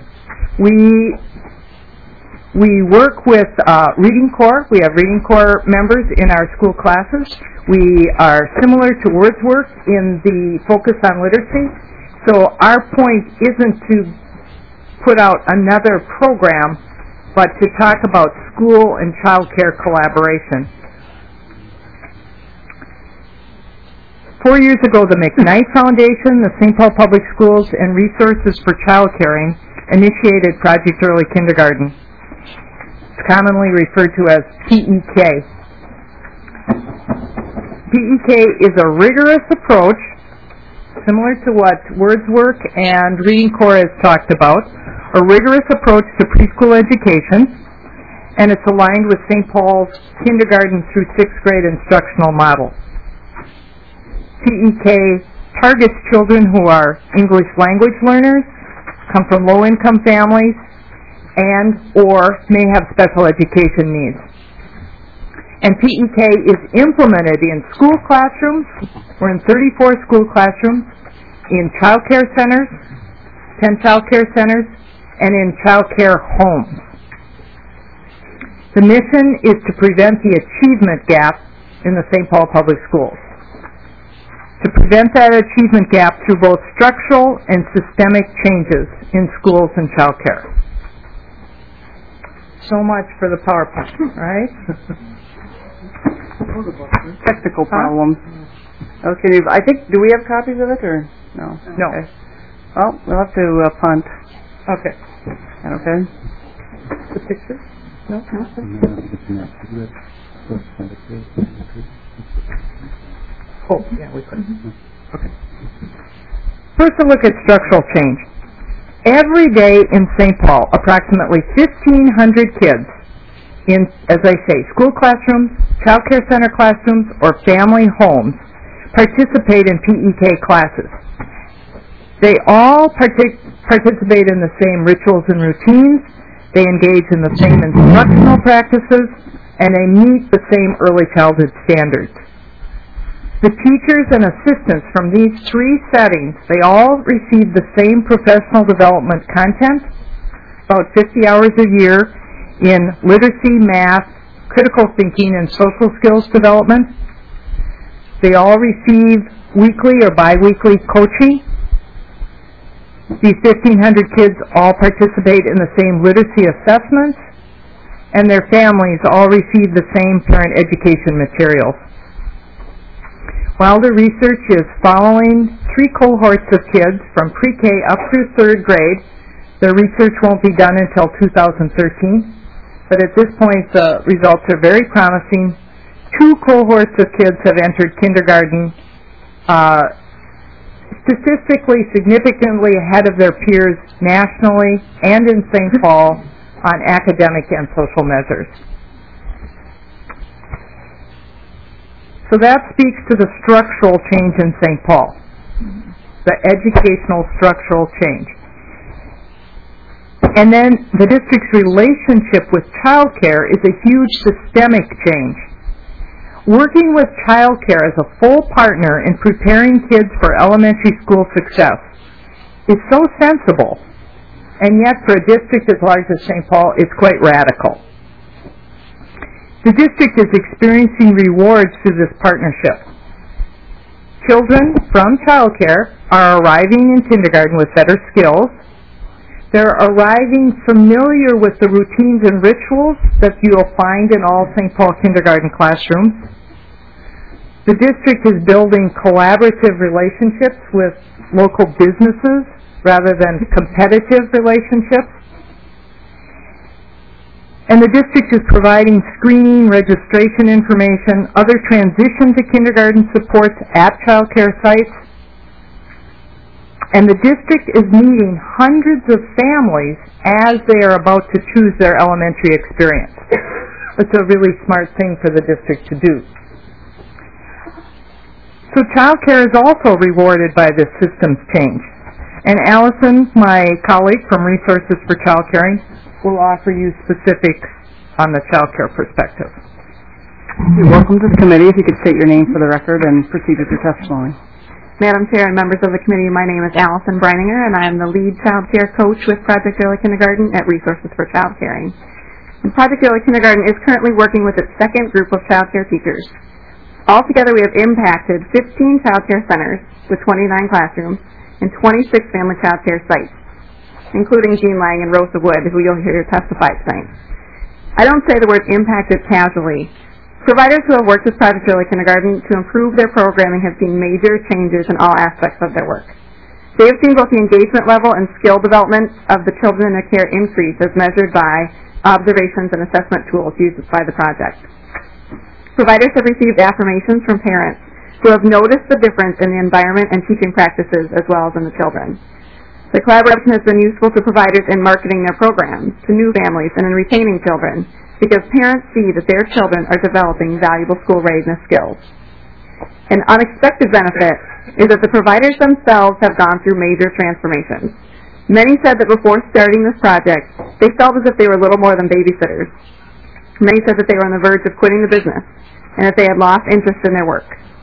We work with Reading Core. We have Reading Core members in our school classes. We are similar to WordsWorks in the focus on literacy. So our point isn't to put out another program, but to talk about school and child care collaboration. 4 years ago, the McKnight Foundation, the St. Paul Public Schools, and Resources for Child Caring initiated Project Early Kindergarten. It's commonly referred to as PEK. PEK is a rigorous approach, similar to what WordsWorks and Reading Core has talked about, a rigorous approach to preschool education, and it's aligned with St. Paul's kindergarten through 6th grade instructional model. PEK targets children who are English language learners, come from low-income families, and or may have special education needs. And PEK is implemented in school classrooms. We're in 34 school classrooms, in child care centers, 10 child care centers, and in child care homes. The mission is to prevent the achievement gap in the St. Paul Public Schools. To prevent that achievement gap through both structural and systemic changes in schools and child care. So much for the PowerPoint, right? Technical problems. Okay, I think, do we have copies of it, or no? No. Okay. Well, we'll have to punt. Okay. Okay. The picture? No? Oh, yeah, we could. Okay. First, a look at structural change. Every day in St. Paul, approximately 1,500 kids in, as I say, school classrooms, child care center classrooms, or family homes participate in PEK classes. They all participate in the same rituals and routines, they engage in the same instructional practices, and they meet the same early childhood standards. The teachers and assistants from these three settings, they all receive the same professional development content, about 50 hours a year, in literacy, math, critical thinking, and social skills development. They all receive weekly or biweekly coaching. These 1,500 kids all participate in the same literacy assessments, and their families all receive the same parent education materials. Wilder Research is following 3 cohorts of kids from pre-K up through 3rd grade. Their research won't be done until 2013, but at this point the results are very promising. 2 cohorts of kids have entered kindergarten statistically significantly ahead of their peers nationally and in St. Paul on academic and social measures. So that speaks to the structural change in St. Paul, the educational structural change. And then the district's relationship with child care is a huge systemic change. Working with child care as a full partner in preparing kids for elementary school success is so sensible, and yet for a district as large as St. Paul, it's quite radical. The district is experiencing rewards through this partnership. Children from child care are arriving in kindergarten with better skills. They're arriving familiar with the routines and rituals that you'll find in all St. Paul kindergarten classrooms. The district is building collaborative relationships with local businesses rather than competitive relationships. And the district is providing screening, registration information, other transition to kindergarten supports at child care sites. And the district is meeting hundreds of families as they are about to choose their elementary experience. It's a really smart thing for the district to do. So child care is also rewarded by this systems change. And Allison, my colleague from Resources for Child Caring, will offer you specifics on the child care perspective. Welcome to the committee. If you could state your name for the record and proceed with your testimony. Madam Chair and members of the committee, my name is Allison Breininger, and I am the lead child care coach with Project Early Kindergarten at Resources for Child Caring. And Project Early Kindergarten is currently working with its second group of child care teachers. Altogether, we have impacted 15 child care centers with 29 classrooms and 26 family child care sites, including Jean Lang and Rosa Wood, who you'll hear testify tonight. I don't say the word impacted casually. Providers who have worked with Project Early Kindergarten to improve their programming have seen major changes in all aspects of their work. They have seen both the engagement level and skill development of the children in their care increase as measured by observations and assessment tools used by the project. Providers have received affirmations from parents who have noticed the difference in the environment and teaching practices as well as in the children. The collaboration has been useful to providers in marketing their programs to new families and in retaining children because parents see that their children are developing valuable school readiness skills. An unexpected benefit is that the providers themselves have gone through major transformations. Many said that before starting this project, they felt as if they were little more than babysitters. Many said that they were on the verge of quitting the business and that they had lost interest in their work.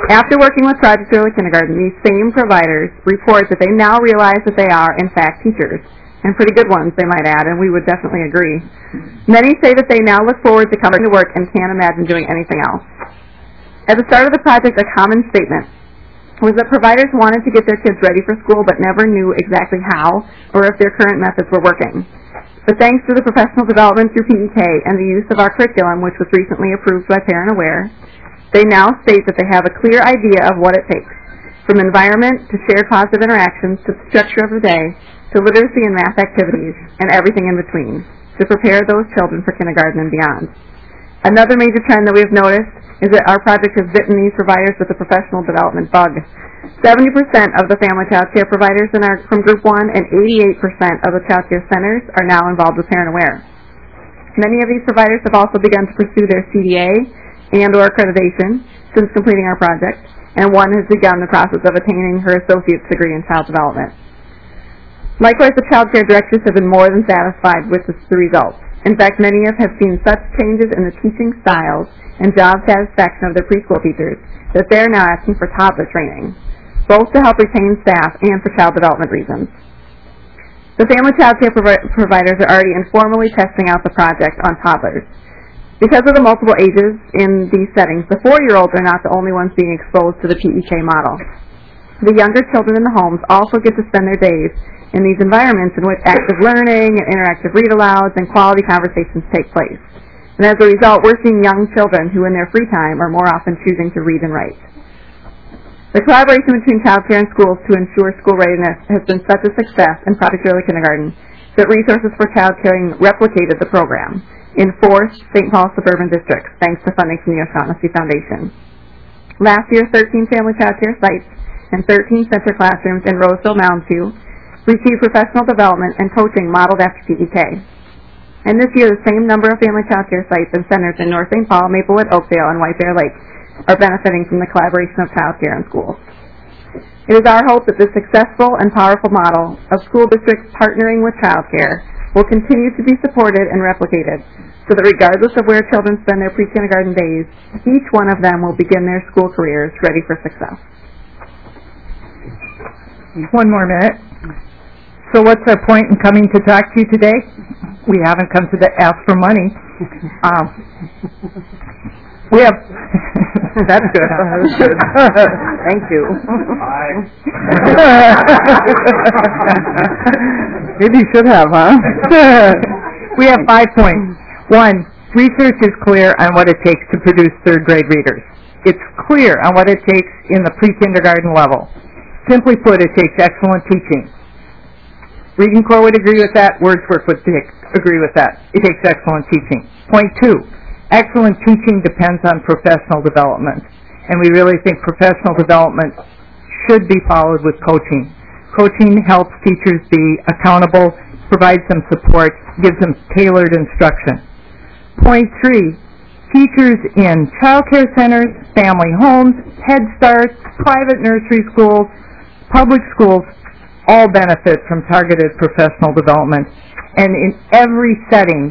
After working with Project Early Kindergarten, these same providers report that they now realize that they are, in fact, teachers. And pretty good ones, they might add, and we would definitely agree. Many say that they now look forward to coming to work and can't imagine doing anything else. At the start of the project, a common statement was that providers wanted to get their kids ready for school but never knew exactly how or if their current methods were working. But thanks to the professional development through PEK and the use of our curriculum, which was recently approved by Parent Aware, they now state that they have a clear idea of what it takes, from environment to shared positive interactions to the structure of the day to literacy and math activities and everything in between to prepare those children for kindergarten and beyond. Another major trend that we have noticed is that our project has bitten these providers with the professional development bug. 70% of the family child care providers from Group 1 and 88% of the child care centers are now involved with Parent Aware. Many of these providers have also begun to pursue their CDA and or accreditation since completing our project, and one has begun the process of attaining her associate's degree in child development. Likewise, the child care directors have been more than satisfied with the results. In fact, many have seen such changes in the teaching styles and job satisfaction of their preschool teachers that they're now asking for toddler training, both to help retain staff and for child development reasons. The family child care providers are already informally testing out the project on toddlers. Because of the multiple ages in these settings, the 4-year-olds are not the only ones being exposed to the PEK model. The younger children in the homes also get to spend their days in these environments in which active learning and interactive read-alouds and quality conversations take place. And as a result, we're seeing young children who in their free time are more often choosing to read and write. The collaboration between child care and schools to ensure school readiness has been such a success in Project Early Kindergarten that Resources for Child Caring replicated the program in 4 St. Paul suburban districts, thanks to funding from the O'Shaughnessy Foundation. Last year, 13 family child care sites and 13 center classrooms in Roseville, Mounds View received professional development and coaching modeled after PEK. And this year, the same number of family child care sites and centers in North St. Paul, Maplewood, Oakdale, and White Bear Lake are benefiting from the collaboration of child care and schools. It is our hope that this successful and powerful model of school districts partnering with child care will continue to be supported and replicated so that regardless of where children spend their pre-kindergarten days, each one of them will begin their school careers ready for success. 1 more minute. So what's our point in coming to talk to you today? We haven't come to ask for money. We have... That's good. That was good. Thank you. Maybe you should have, huh? We have 5 points. 1, research is clear on what it takes to produce 3rd grade readers. It's clear on what it takes in the pre-kindergarten level. Simply put, it takes excellent teaching. Reading Corps would agree with that. Wordsworth would agree with that. It takes excellent teaching. Point 2, excellent teaching depends on professional development. And we really think professional development should be followed with coaching. Coaching helps teachers be accountable, provides them support, gives them tailored instruction. Point 3, teachers in child care centers, family homes, Head Starts, private nursery schools, public schools, all benefit from targeted professional development. And in every setting,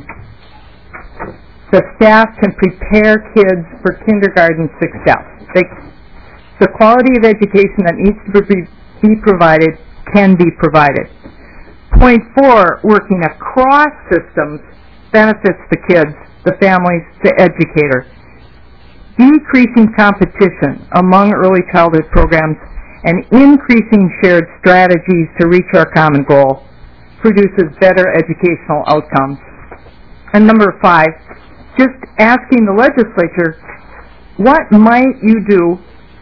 the staff can prepare kids for kindergarten success. The quality of education that needs to be provided can be provided. Point 4, working across systems benefits the kids, the families, the educator. Decreasing competition among early childhood programs and increasing shared strategies to reach our common goal produces better educational outcomes. And number 5, just asking the legislature, what might you do,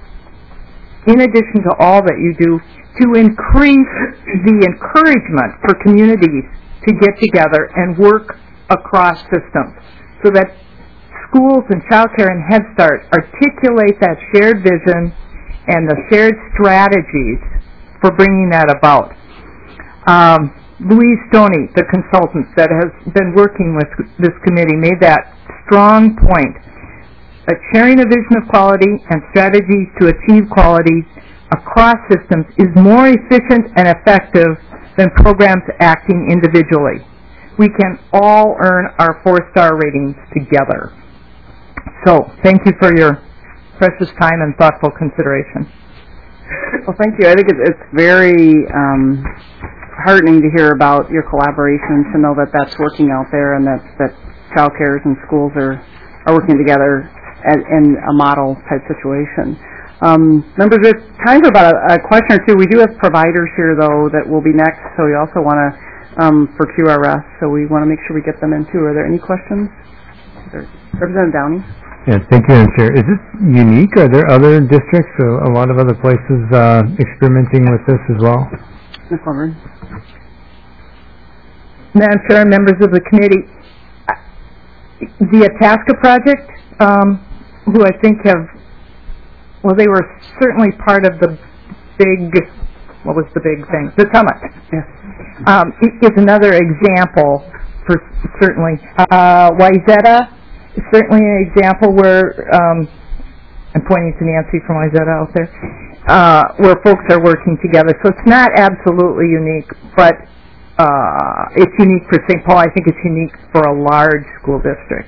in addition to all that you do, to increase the encouragement for communities to get together and work across systems so that schools and child care and Head Start articulate that shared vision and the shared strategies for bringing that about. Louise Stoney, the consultant that has been working with this committee, made that strong point that sharing a vision of quality and strategies to achieve quality across systems is more efficient and effective than programs acting individually. We can all earn our 4-star ratings together. So, thank you for your precious time and thoughtful consideration. Well, thank you. I think it's very heartening to hear about your collaboration, to know that that's working out there, and that child cares and schools are working together in a model type situation. Members, there's time for about a question or two. We do have providers here, though, that will be next, so we also want to, for QRS, so we want to make sure we get them in, too. Are there any questions? Representative Downey? Yeah, thank you, Madam Chair. Is this unique? Are there other districts or a lot of other places experimenting with this as well? Ms. Lumber. Madam Chair and members of the committee, the Itasca project, who I think they were certainly part of the big, what was the big thing? The summit. Yes. Is another example for certainly. Wayzata is certainly an example where, I'm pointing to Nancy from Wayzata out there, where folks are working together. So it's not absolutely unique, but it's unique for St. Paul. I think it's unique for a large school district.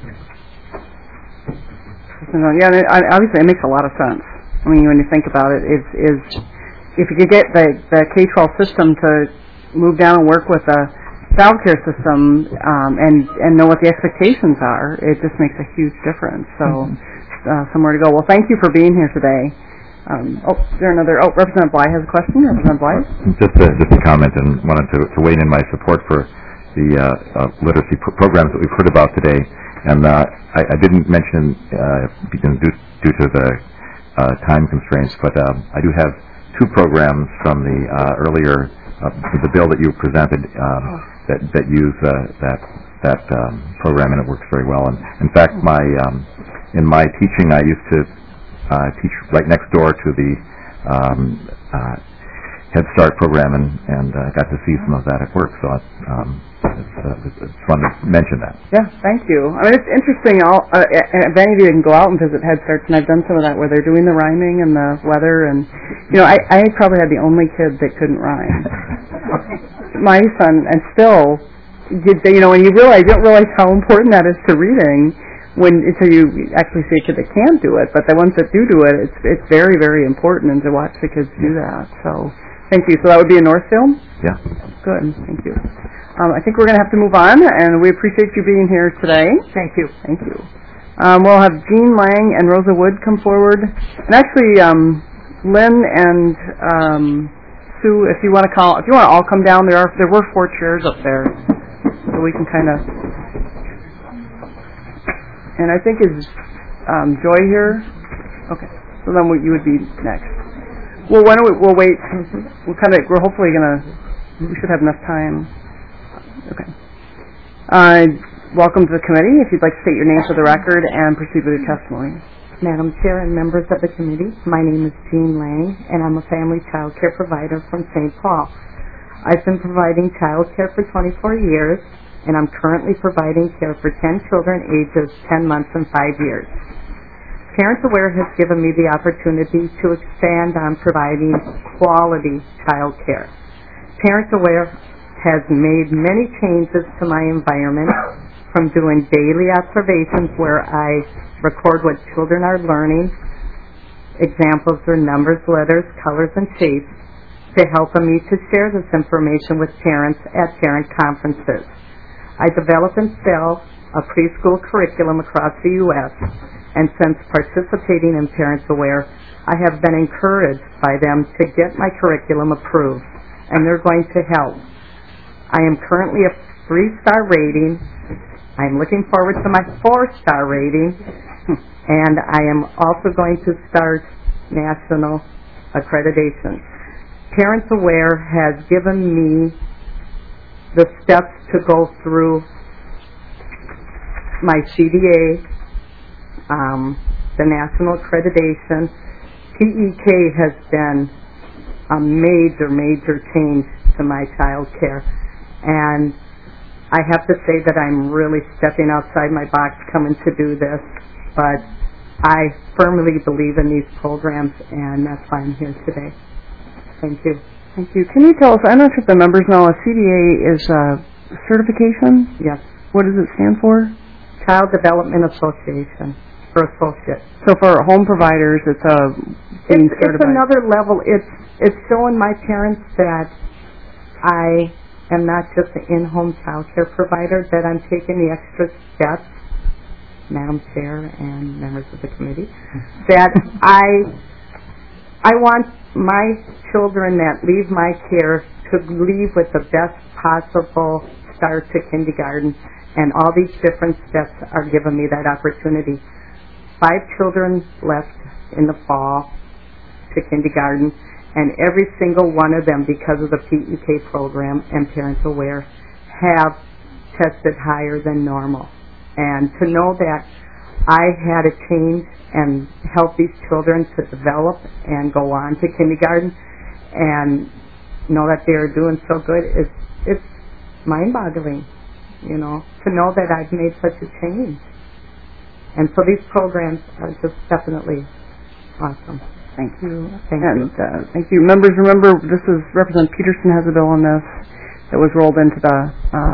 Yeah, obviously it makes a lot of sense. I mean, when you think about it, is if you could get the K-12 system to move down and work with the child care system and know what the expectations are, it just makes a huge difference. So somewhere to go. Well, thank you for being here today. Is there another? Representative Bly has a question. Representative Bly? Just a comment, and wanted to weigh in my support for the literacy programs that we've heard about today. And I didn't mention, due to the time constraints, but I do have two programs from the earlier, the bill that you presented that use that program, and it works very well. And in fact, in my teaching, I used to teach right next door to the Head Start program, and got to see some of that at work. So it's fun to mention that. Yeah, thank you. I mean, it's interesting. If any of you can go out and visit Head Starts, and I've done some of that where they're doing the rhyming and the weather, and I probably had the only kid that couldn't rhyme. My son, and still, when you don't realize how important that is to reading until you actually see a kid that can't do it. But the ones that do it, it's very, very important, and to watch the kids do that. So, thank you. So that would be in Northfield? Yeah. Good. Thank you. I think we're going to have to move on, and we appreciate you being here today. Thank you. Thank you. We'll have Jean Lang and Rosa Wood come forward. And actually, Lynn and Sue, if you want to all come down, there were 4 chairs up there, so we can kind of. And I think is Joy here? Okay. So then you would be next. Well, why don't we'll wait. We're hopefully we should have enough time. Okay. Welcome to the committee. If you'd like to state your name for the record and proceed with your testimony. Madam Chair and members of the committee, my name is Jean Lang, and I'm a family child care provider from St. Paul. I've been providing child care for 24 years, and I'm currently providing care for 10 children ages 10 months and 5 years. Parents Aware has given me the opportunity to expand on providing quality child care. Parents Aware has made many changes to my environment, from doing daily observations where I record what children are learning, examples are numbers, letters, colors, and shapes, to helping me to share this information with parents at parent conferences. I develop and sell a preschool curriculum across the U.S., and since participating in Parents Aware, I have been encouraged by them to get my curriculum approved, and they're going to help. I am currently a 3-star rating. I'm looking forward to my 4-star rating, and I am also going to start national accreditation. Parents Aware has given me the steps to go through my CDA, the national accreditation. TEK has been a major change to my child care, and I have to say that I'm really stepping outside my box coming to do this, but I firmly believe in these programs, and that's why I'm here today. Thank you. Thank you. Can you tell us, I'm not sure if the members know, a CDA is a certification? Yes. What does it stand for? Child Development Association. for associate. So for home providers, it's being It's certified. another level. It's showing my parents that I am not just an in-home child care provider, that I'm taking the extra steps, Madam Chair and members of the committee, that I want my children that leave my care to leave with the best possible start to kindergarten, and all these different steps are giving me that opportunity. 5 children left in the fall to kindergarten, and every single one of them, because of the PEK program and Parent Aware, have tested higher than normal. And to know that I had to change and help these children to develop and go on to kindergarten and know that they're doing so good, it's mind-boggling, you know, to know that I've made such a change. And so these programs are just definitely awesome. Thank you. Thank you. Thank you. Members, remember, this is Representative Peterson has a bill on this that was rolled into the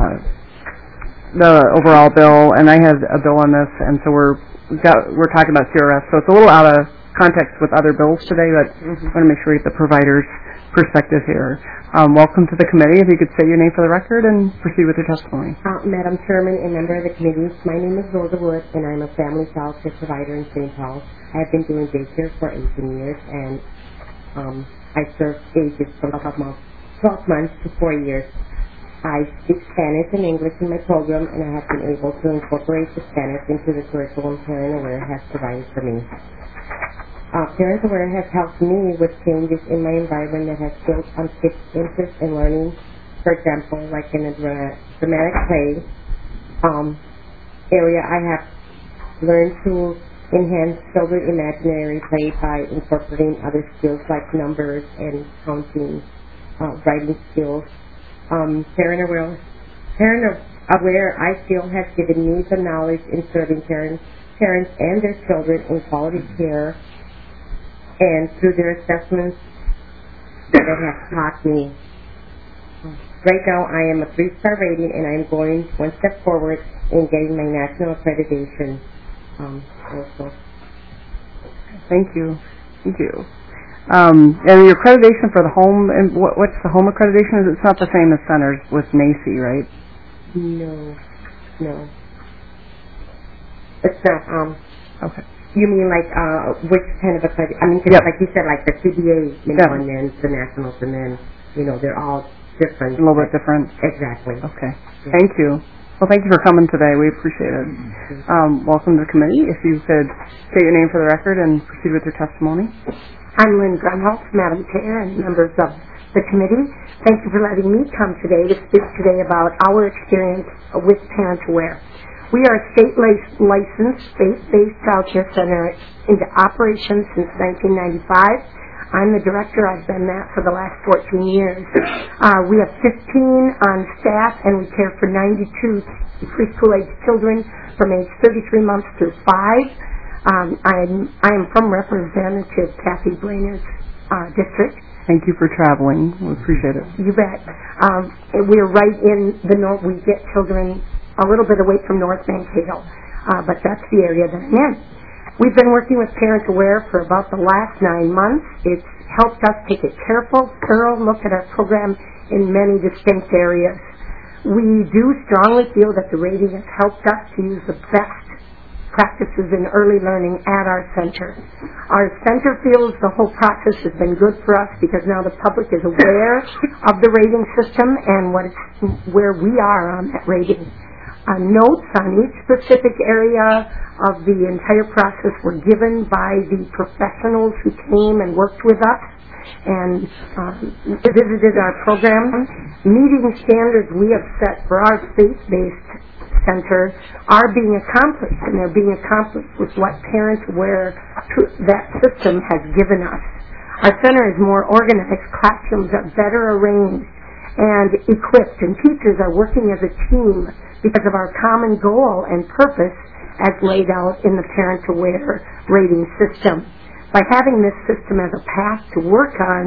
overall bill, and I had a bill on this, and so we're talking about CRS, so it's a little out of context with other bills today, but I want to make sure we get the provider's perspective here. Welcome to the committee. If you could say your name for the record and proceed with your testimony. Madam Chairman and member of the committee, my name is Rosa Wood, and I'm a family child care provider in St. Paul. I've been doing daycare for 18 years, and I serve ages from 12 months to 4 years. I speak Spanish and English in my program, and I have been able to incorporate the Spanish into the curriculum Parent Aware has provided for me. Parent Aware has helped me with changes in my environment that has built on kids' interest in learning. For example, like in a dramatic play area, I have learned to enhance children's imaginary play by incorporating other skills like numbers and counting, writing skills. Parent Aware, I feel, has given me the knowledge in serving parents and their children in quality care, and through their assessments that have taught me. Right now, I am a 3-star rating, and I am going one step forward in getting my national accreditation also. Thank you. Thank you. And your accreditation for the home, and what's the home accreditation? It's not the same as centers with NACI, right? No. It's not. Okay. You mean like which kind of accreditation? I mean, like you said, like the CBA, and then the nationals, and then they're all different. A little bit different. Exactly. Okay. Yeah. Thank you. Well, thank you for coming today. We appreciate it. Welcome to the committee. If you could state your name for the record and proceed with your testimony. I'm Lynn Grunholz, Madam Chair and members of the committee. Thank you for letting me come today to speak today about our experience with Parent Aware. We are a state-licensed, faith-based child care center into operation since 1995. I'm the director. I've been that for the last 14 years. We have 15 on staff, and we care for 92 preschool-age children from age 33 months through 5. I am from Representative Kathy Brainer's district. Thank you for traveling. We appreciate it. You bet. We're right in the north. We get children a little bit away from North Mankato, but that's the area that I'm in. We've been working with Parent Aware for about the last 9 months. It's helped us take a careful, thorough look at our program in many distinct areas. We do strongly feel that the rating has helped us to use the best practices in early learning at our center. Our center feels the whole process has been good for us because now the public is aware of the rating system and where we are on that rating. Notes on each specific area of the entire process were given by the professionals who came and worked with us and visited our program. Meeting standards we have set for our faith-based center are being accomplished, and they're being accomplished with what Parent Aware that system has given us. Our center is more organized, classrooms are better arranged and equipped, and teachers are working as a team because of our common goal and purpose as laid out in the Parent Aware rating system. By having this system as a path to work on,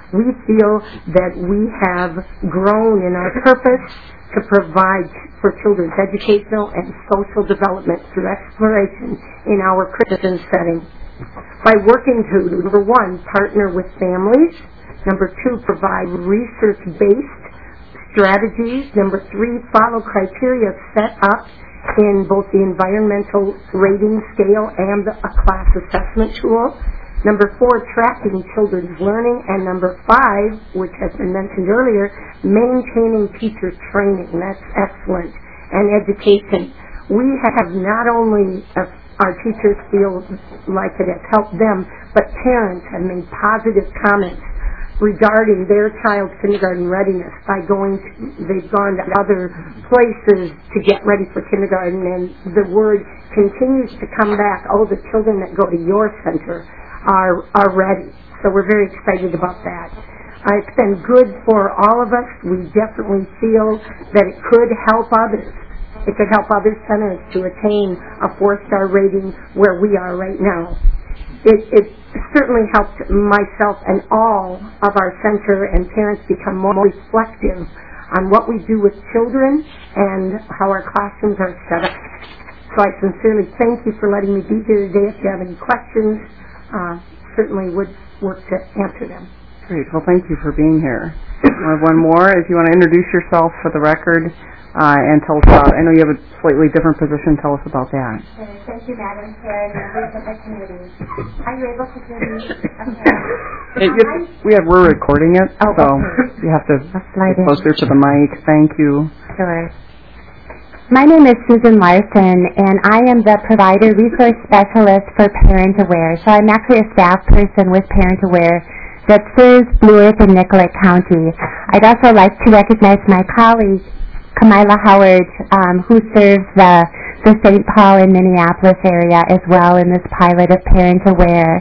We feel that we have grown in our purpose to provide for children's educational and social development through exploration in our Christian setting. By working to, number one, partner with families, number two, provide research-based strategies, number three, follow criteria set up in both the environmental rating scale and a class assessment tool, number four, tracking children's learning, and number five, which has been mentioned earlier, maintaining teacher training. That's excellent. And education. We have not only our teachers feel like it has helped them, but parents have made positive comments regarding their child's kindergarten readiness by they've gone to other places to get ready for kindergarten, and the word continues to come back, oh, the children that go to your center are ready. So we're very excited about that. It's been good for all of us. We definitely feel that it could help others. It could help other centers to attain a 4-star rating where we are right now. It certainly helped myself and all of our center and parents become more reflective on what we do with children and how our classrooms are set up. So I sincerely thank you for letting me be here today. If you have any questions, certainly would work to answer them. Great. Well, thank you for being here. I have one more. If you want to introduce yourself for the record and tell us about, I know you have a slightly different position. Tell us about that. Thank you, Madam Chair, and members of the committee. Are you able to hear me? We're recording it, so you have to get closer to the mic. Thank you. Sure. My name is Susan Larson, and I am the Provider Resource Specialist for Parent Aware. So I'm actually a staff person with Parent Aware that serves Blue Earth and Nicollet County. I'd also like to recognize my colleague, Kamila Howard, who serves the St. Paul and Minneapolis area as well in this pilot of Parent Aware.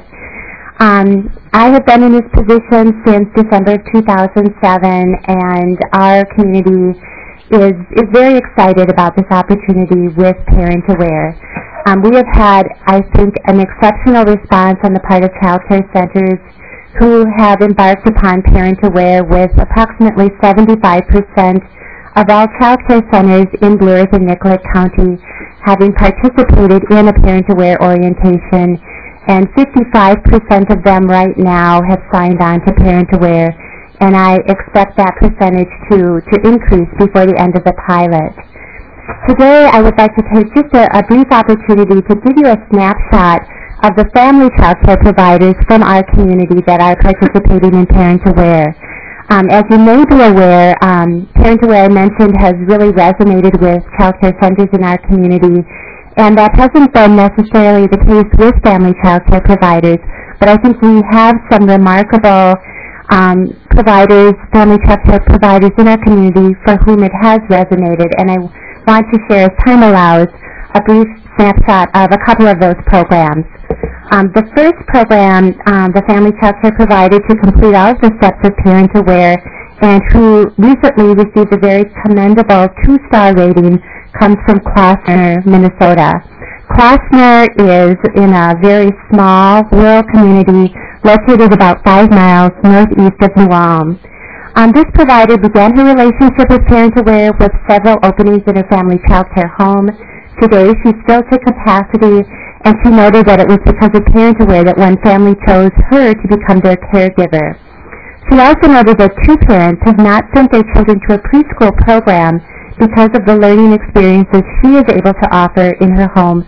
I have been in this position since December 2007, and our community is very excited about this opportunity with Parent Aware. We have had, I think, an exceptional response on the part of child care centers who have embarked upon Parent Aware, with approximately 75% of all child care centers in Blue Earth and Nicollet County having participated in a Parent Aware orientation, and 55% of them right now have signed on to Parent Aware, and I expect that percentage to increase before the end of the pilot. Today I would like to take just a brief opportunity to give you a snapshot of the family child care providers from our community that are participating in Parent Aware. As you may be aware, Parent Aware, I mentioned, has really resonated with child care centers in our community, and that hasn't been necessarily the case with family child care providers, but I think we have some remarkable providers, family child care providers in our community for whom it has resonated, and I want to share, as time allows, a brief snapshot of a couple of those programs. The first program, the family child care provider to complete all of the steps of Parent Aware and who recently received a very commendable 2-star rating, comes from Klossner, Minnesota. Klossner is in a very small rural community located about 5 miles northeast of New Ulm. This provider began her relationship with Parent Aware with several openings in her family child care home. Today, she's still to capacity, and she noted that it was because of Parent Aware that one family chose her to become their caregiver. She also noted that 2 parents have not sent their children to a preschool program because of the learning experiences she is able to offer in her home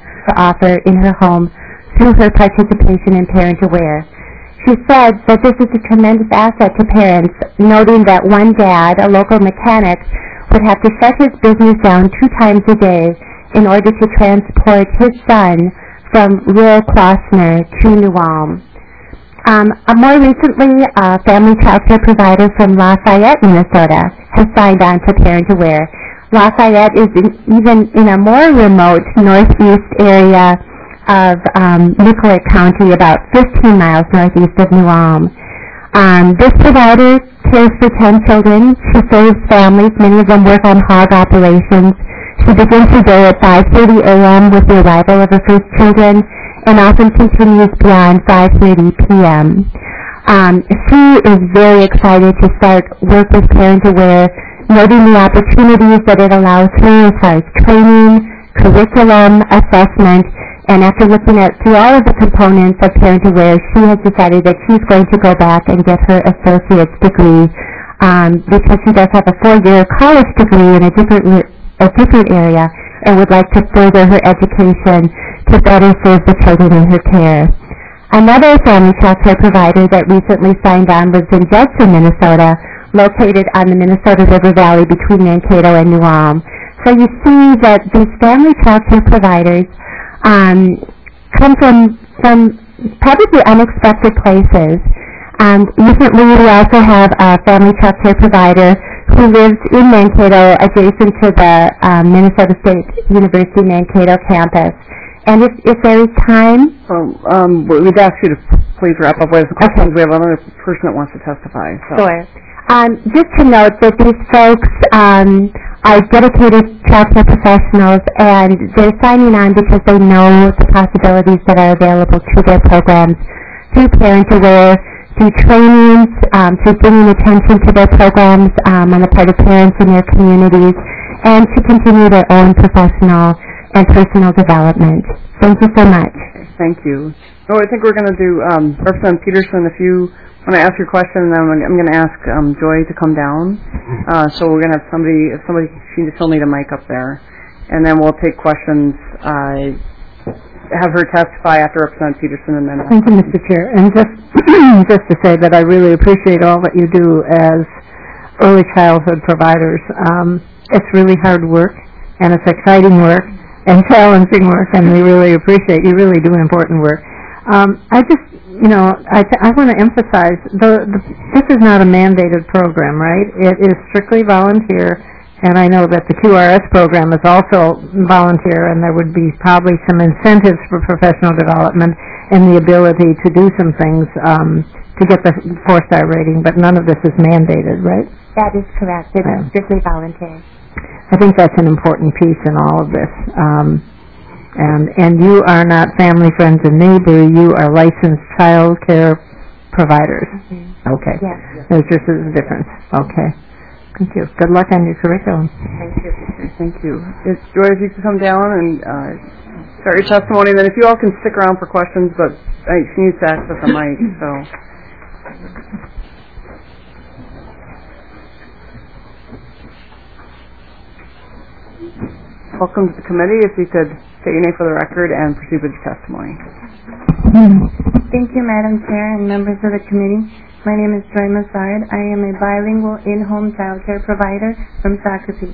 through her participation in Parent Aware. She said that this is a tremendous asset to parents, noting that one dad, a local mechanic, would have to shut his business down 2 times a day in order to transport his son from rural Klossner to New Ulm. More recently, a family child care provider from Lafayette, Minnesota, has signed on to Parent Aware. Lafayette is even in a more remote northeast area of Nicollet County, about 15 miles northeast of New Ulm. This provider cares for 10 children. She serves families. Many of them work on hog operations. She begins her day at 5:30 a.m. with the arrival of her first children and often continues beyond 5:30 p.m. She is very excited to start work with Parent Aware, noting the opportunities that it allows her as far as training, curriculum, assessment, and after looking at through all of the components of Parent Aware, she has decided that she's going to go back and get her associate's degree because she does have a 4-year college degree in a different area and would like to further her education to better serve the children in her care. Another family child care provider that recently signed on was in Judson, Minnesota, located on the Minnesota River Valley between Mankato and New Ulm. So you see that these family child care providers come from probably unexpected places. Recently we also have a family child care provider who lives in Mankato adjacent to the Minnesota State University Mankato campus. And if there is time... we'd ask you to please wrap up with the questions. We have another person that wants to testify. So. Sure. Just to note that these folks are dedicated child care professionals, and they're signing on because they know the possibilities that are available to their programs through Parent Aware, through trainings, through bringing attention to their programs on the part of parents in their communities, and to continue their own professional and personal development. Thank you so much. Thank you. So I think we're going to do Representative Peterson, if you want to ask your question, and then I'm going to ask Joy to come down. So we're going to have somebody, she'll need a mic up there. And then we'll take questions, have her testify after Representative Peterson, and then... Thank you, Mr. Chair. And just to say that I really appreciate all that you do as early childhood providers. It's really hard work, and it's exciting work, and challenging work, and we really appreciate you really do important work. I want to emphasize this is not a mandated program, right? It is strictly volunteer, and I know that the QRS program is also volunteer, and there would be probably some incentives for professional development and the ability to do some things to get the 4-star rating, but none of this is mandated, right? That is correct. It is strictly voluntary. I think that's an important piece in all of this. And you are not family, friends, and neighbor. You are licensed child care providers. Mm-hmm. Okay. Yes. There's just a difference. Okay. Thank you. Good luck on your curriculum. Thank you. Thank you. Joy, if you can come down and start your testimony, and then if you all can stick around for questions, but she needs to access a mic, so... Welcome to the committee. If you could state your name for the record and proceed with your testimony. Thank you, Madam Chair and members of the committee. My name is Joy Massard. I am a bilingual in-home child care provider from Socrates.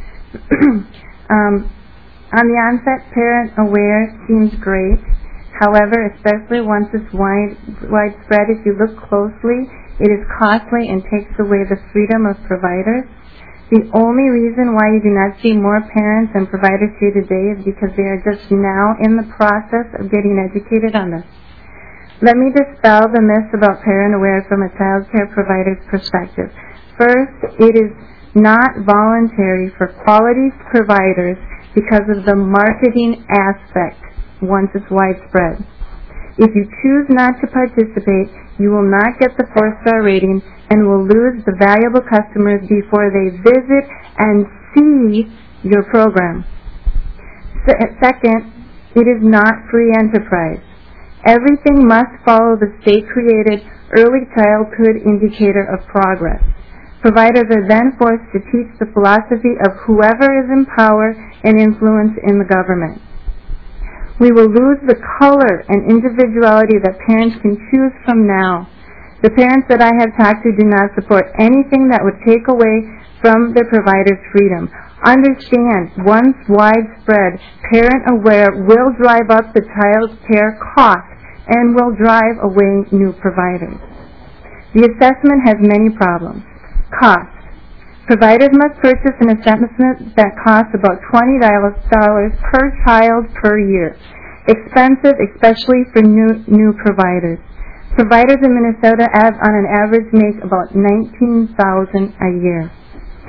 On the onset, Parent Aware seems great. However, especially once it's widespread, if you look closely, it is costly and takes away the freedom of providers. The only reason why you do not see more parents and providers here today is because they are just now in the process of getting educated on this. Let me dispel the myths about Parent Aware from a child care provider's perspective. First, it is not voluntary for quality providers because of the marketing aspect once it's widespread. If you choose not to participate, you will not get the 4-star rating and will lose the valuable customers before they visit and see your program. Second, it is not free enterprise. Everything must follow the state-created early childhood indicator of progress. Providers are then forced to teach the philosophy of whoever is in power and influence in the government. We will lose the color and individuality that parents can choose from now. The parents that I have talked to do not support anything that would take away from their provider's freedom. Understand, once widespread, Parent Aware will drive up the child care cost and will drive away new providers. The assessment has many problems. Cost. Providers must purchase an assessment that costs about $20 per child per year. Expensive, especially for new providers. Providers in Minnesota, on an average, make about $19,000 a year.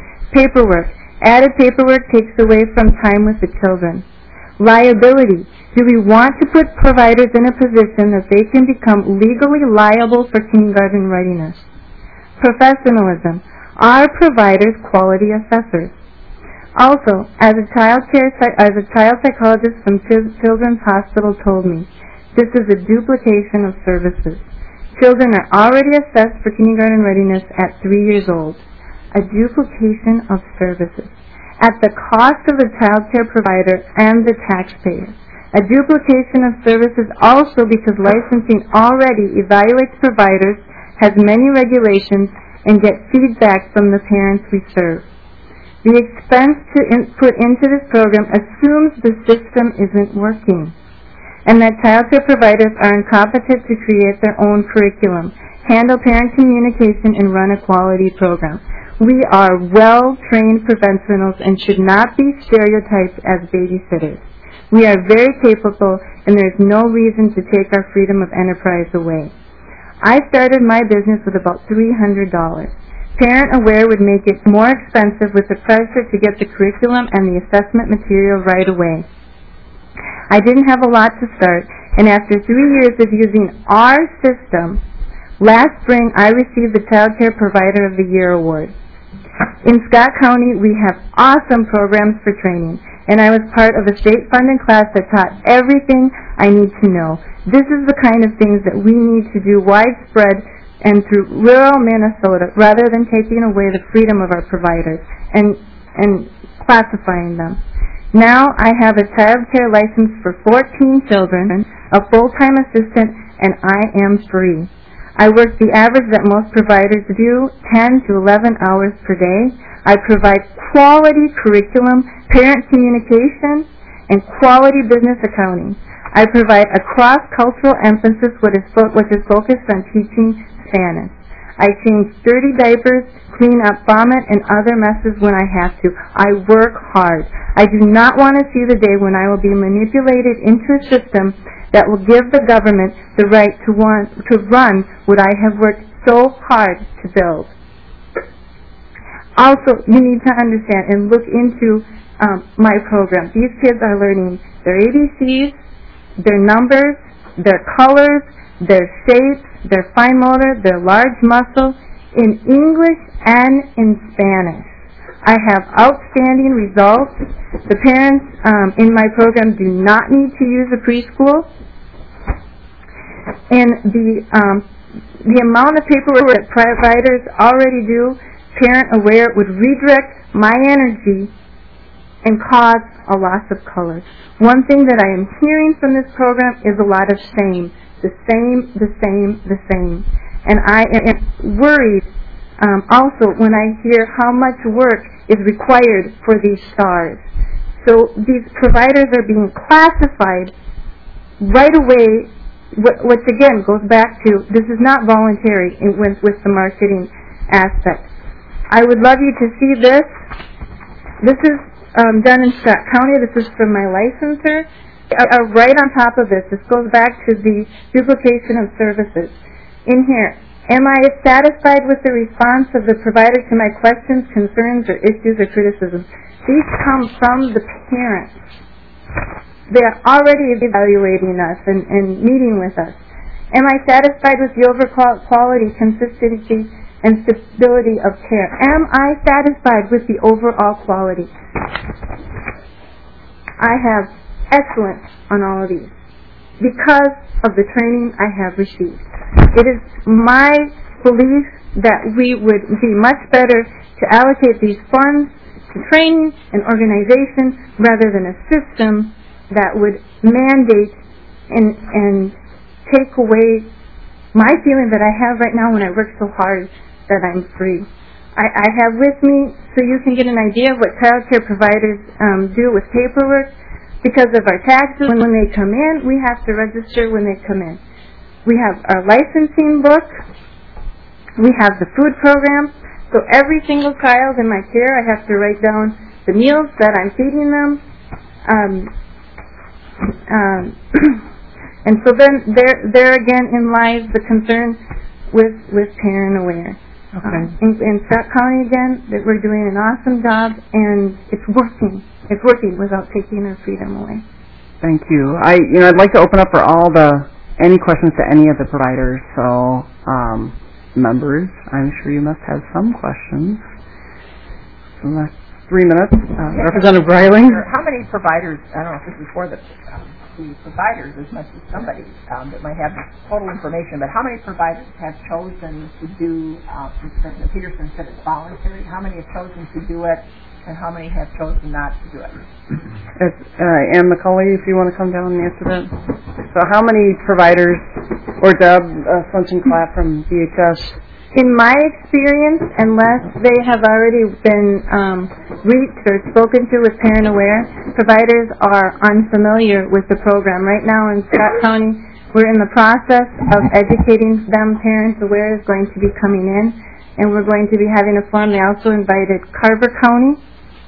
Paperwork. Added paperwork takes away from time with the children. Liability. Do we want to put providers in a position that they can become legally liable for kindergarten readiness? Professionalism. Are providers quality assessors? Also, as a child psychologist from Children's Hospital told me, this is a duplication of services. Children are already assessed for kindergarten readiness at 3 years old. A duplication of services at the cost of the child care provider and the taxpayer. A duplication of services also because licensing already evaluates providers, has many regulations, and gets feedback from the parents we serve. The expense to put into this program assumes the system isn't working, and that child care providers are incompetent to create their own curriculum, handle parent communication, and run a quality program. We are well-trained professionals and should not be stereotyped as babysitters. We are very capable, and there is no reason to take our freedom of enterprise away. I started my business with about $300. Parent Aware would make it more expensive with the pressure to get the curriculum and the assessment material right away. I didn't have a lot to start, and after 3 years of using our system, last spring I received the Child Care Provider of the Year award. In Scott County, we have awesome programs for training, and I was part of a state-funded class that taught everything I need to know. This is the kind of things that we need to do widespread and through rural Minnesota, rather than taking away the freedom of our providers and classifying them. Now I have a child care license for 14 children, a full-time assistant, and I am free. I work the average that most providers do, 10 to 11 hours per day. I provide quality curriculum, parent communication, and quality business accounting. I provide a cross-cultural emphasis which is focused on teaching Spanish. I change dirty diapers, clean up vomit and other messes when I have to. I work hard. I do not want to see the day when I will be manipulated into a system that will give the government the right to run what I have worked so hard to build. Also, you need to understand and look into my program. These kids are learning their ABCs, their numbers, their colors, their shapes, their fine motor, their large muscle, in English and in Spanish. I have outstanding results. The parents in my program do not need to use a preschool. And the amount of paperwork that providers already do, Parent Aware would redirect my energy and cause a loss of color. One thing that I am hearing from this program is a lot of shame. The same. And I am worried also when I hear how much work is required for these stars. So these providers are being classified right away, which again goes back to this is not voluntary with the marketing aspect. I would love you to see this. This is done in Scott County. This is from my licensor. Right on top of this goes back to the duplication of services. In here, am I satisfied with the response of the provider to my questions, concerns, or issues or criticisms? These come from the parents. They are already evaluating us and meeting with us. Am I satisfied with the overall quality, consistency, and stability of care? Am I satisfied with the overall quality? I have excellence on all of these because of the training I have received. It is my belief that we would be much better to allocate these funds to training and organization rather than a system that would mandate and take away my feeling that I have right now when I work so hard that I'm free. I have with me, so you can get an idea of what child care providers do with paperwork. Because of our taxes, when they come in, we have to register when they come in. We have our licensing book. We have the food program. So every single child in my care, I have to write down the meals that I'm feeding them. And so then there again in lies the concern with Parent Aware. Okay. In Scott County again, that we're doing an awesome job, and it's working. It's working without taking our freedom away. Thank you. I'd like to open up for any questions to any of the providers. So, members, I'm sure you must have some questions. So that's 3 minutes. Representative Greiling. How many providers, I don't know if this is for the providers as much as somebody that might have total information, but how many providers have chosen to do, President Peterson said it's voluntary, how many have chosen to do it, and how many have chosen not to do it? Ann McCulley, if you want to come down and answer that. So how many providers, or Deb Swenson-Clapp from DHS? In my experience, unless they have already been reached or spoken to with Parent Aware, providers are unfamiliar with the program. Right now in Scott County, we're in the process of educating them. Parent Aware is going to be coming in, and we're going to be having a forum. They also invited Carver County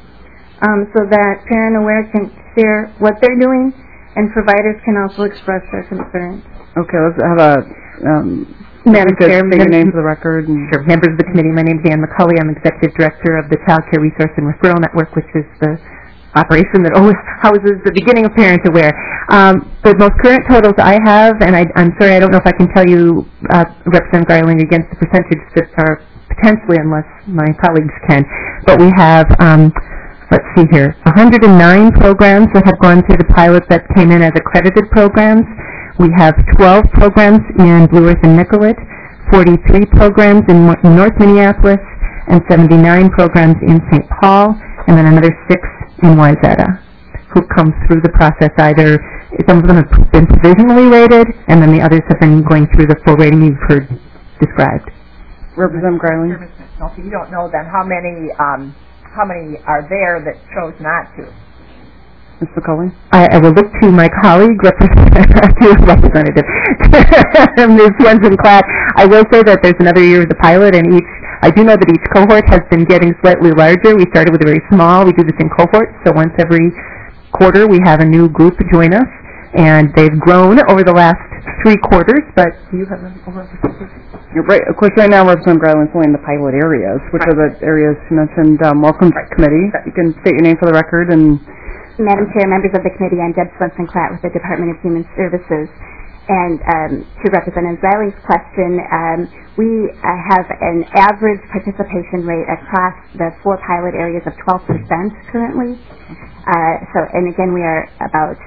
so that Parent Aware can share what they're doing, and providers can also express their concerns. Okay, let's have a... Madam Chair, say your name for the record. Sure. Members of the committee, my name is Ann McCulley. I'm Executive Director of the Child Care Resource and Referral Network, which is the operation that houses the beginning of Parent Aware. The most current totals I have, and I'm sorry, I don't know if I can tell you, Representative Greiling, against the percentage that are potentially, unless my colleagues can, but we have, let's see here, 109 programs that have gone through the pilot that came in as accredited programs. We have 12 programs in Blue Earth and Nicollet, 43 programs in North Minneapolis, and 79 programs in St. Paul, and then another 6 in Wayzata, who come through the process either, some of them have been provisionally rated, and then the others have been going through the full rating you've heard described. Representative Greiling. So you don't know then how many are there that chose not to? Ms. McCulley? I will look to my colleague, Representative Ms. Swenson-Clapp. I will say that there's another year of the pilot, and I do know that each cohort has been getting slightly larger. We started with a very small. We do this in cohorts, so once every quarter we have a new group join us, and they've grown over the last 3 quarters, but do you have an overall perspective? Right. Of course, right now Representative Greiling is only in the pilot areas, which are the areas you mentioned. Welcome to the committee. You can state your name for the record and... Madam Chair, members of the committee, I'm Deb Swenson-Clapp with the Department of Human Services. And to Representative Greiling's question, we have an average participation rate across the 4 pilot areas of 12% currently. And again, we are about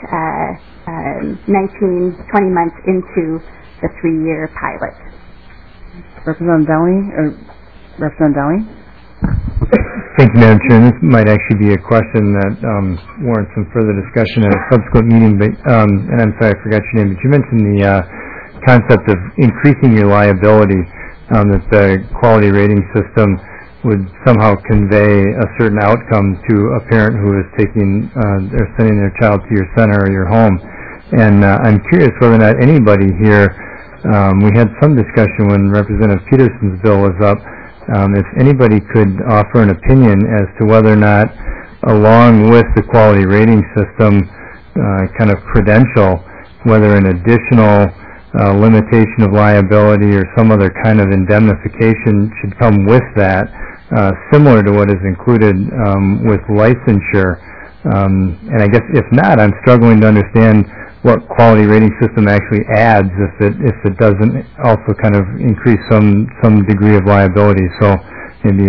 19, 20 months into the 3-year pilot. Representative Downey? Thank you, Madam Chair. This might actually be a question that warrants some further discussion at a subsequent meeting. But and I'm sorry, I forgot your name. But you mentioned the concept of increasing your liability. That the quality rating system would somehow convey a certain outcome to a parent who is or sending their child to your center or your home. And I'm curious whether or not anybody here. We had some discussion when Representative Peterson's bill was up. If anybody could offer an opinion as to whether or not, along with the quality rating system kind of credential, whether an additional limitation of liability or some other kind of indemnification should come with that, similar to what is included with licensure. And I guess if not, I'm struggling to understand what quality rating system actually adds if it doesn't also kind of increase some degree of liability. So maybe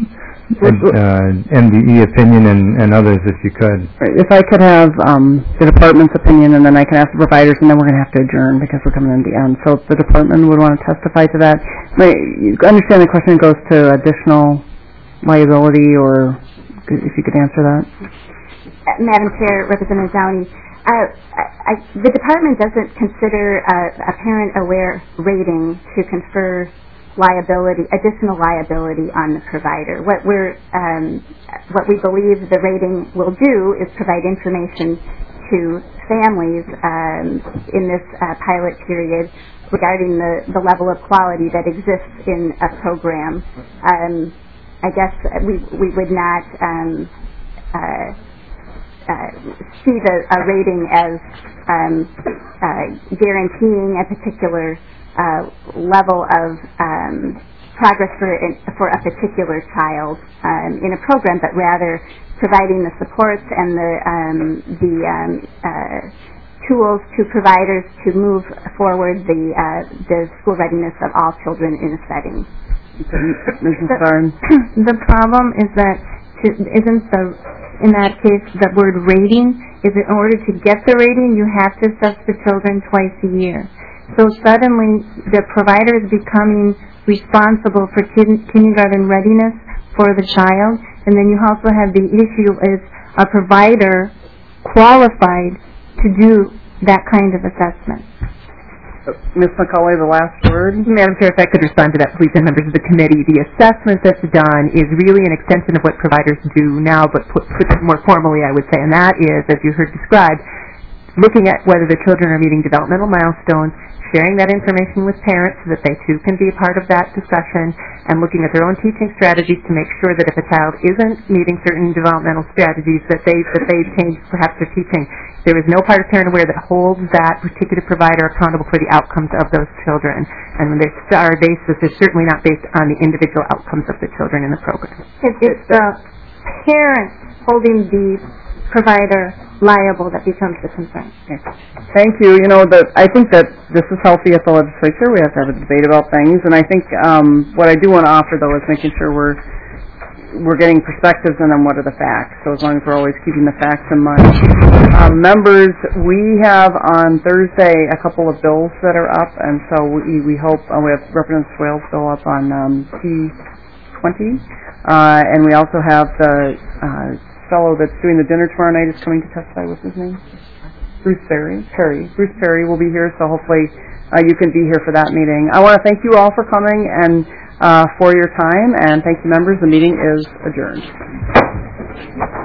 MDE opinion and others if you could. If I could have the department's opinion, and then I can ask the providers, and then we're going to have to adjourn because we're coming in the end. So if the department would want to testify to that. You understand the question goes to additional liability, or if you could answer that. Madam Chair, Representative Downey, the department doesn't consider a parent-aware rating to confer additional liability on the provider. What we believe the rating will do is provide information to families in this pilot period regarding the level of quality that exists in a program. I guess we would not see a rating as guaranteeing a particular level of progress for a particular child in a program, but rather providing the supports and the tools to providers to move forward the school readiness of all children in a setting. The problem is that in that case the word rating is in order to get the rating you have to assess the children twice a year. So suddenly the provider is becoming responsible for kindergarten readiness for the child, and then you also have the issue is a provider qualified to do that kind of assessment. Ms. McCauley, the last word. Madam Chair, if I could respond to that, please, and members of the committee. The assessment that's done is really an extension of what providers do now, but put more formally, I would say, and that is, as you heard described, looking at whether the children are meeting developmental milestones, sharing that information with parents so that they too can be a part of that discussion, and looking at their own teaching strategies to make sure that if a child isn't meeting certain developmental strategies that they change perhaps their teaching. There is no part of Parent Aware that holds that particular provider accountable for the outcomes of those children. And when they're star basis, they're certainly not based on the individual outcomes of the children in the program. It's the parent holding the provider liable that becomes the concern. Okay. Thank you. I think that this is healthy at the legislature. We have to have a debate about things, and I think what I do want to offer, though, is making sure we're getting perspectives and then what are the facts. So as long as we're always keeping the facts in mind. Members, we have on Thursday a couple of bills that are up, and so we hope we have Representative Swales' bill up on T20, and we also have the fellow that's doing the dinner tomorrow night is coming to testify. What's his name? Bruce Perry. Bruce Perry will be here, so hopefully you can be here for that meeting. I want to thank you all for coming and for your time, and thank you, members. The meeting is adjourned.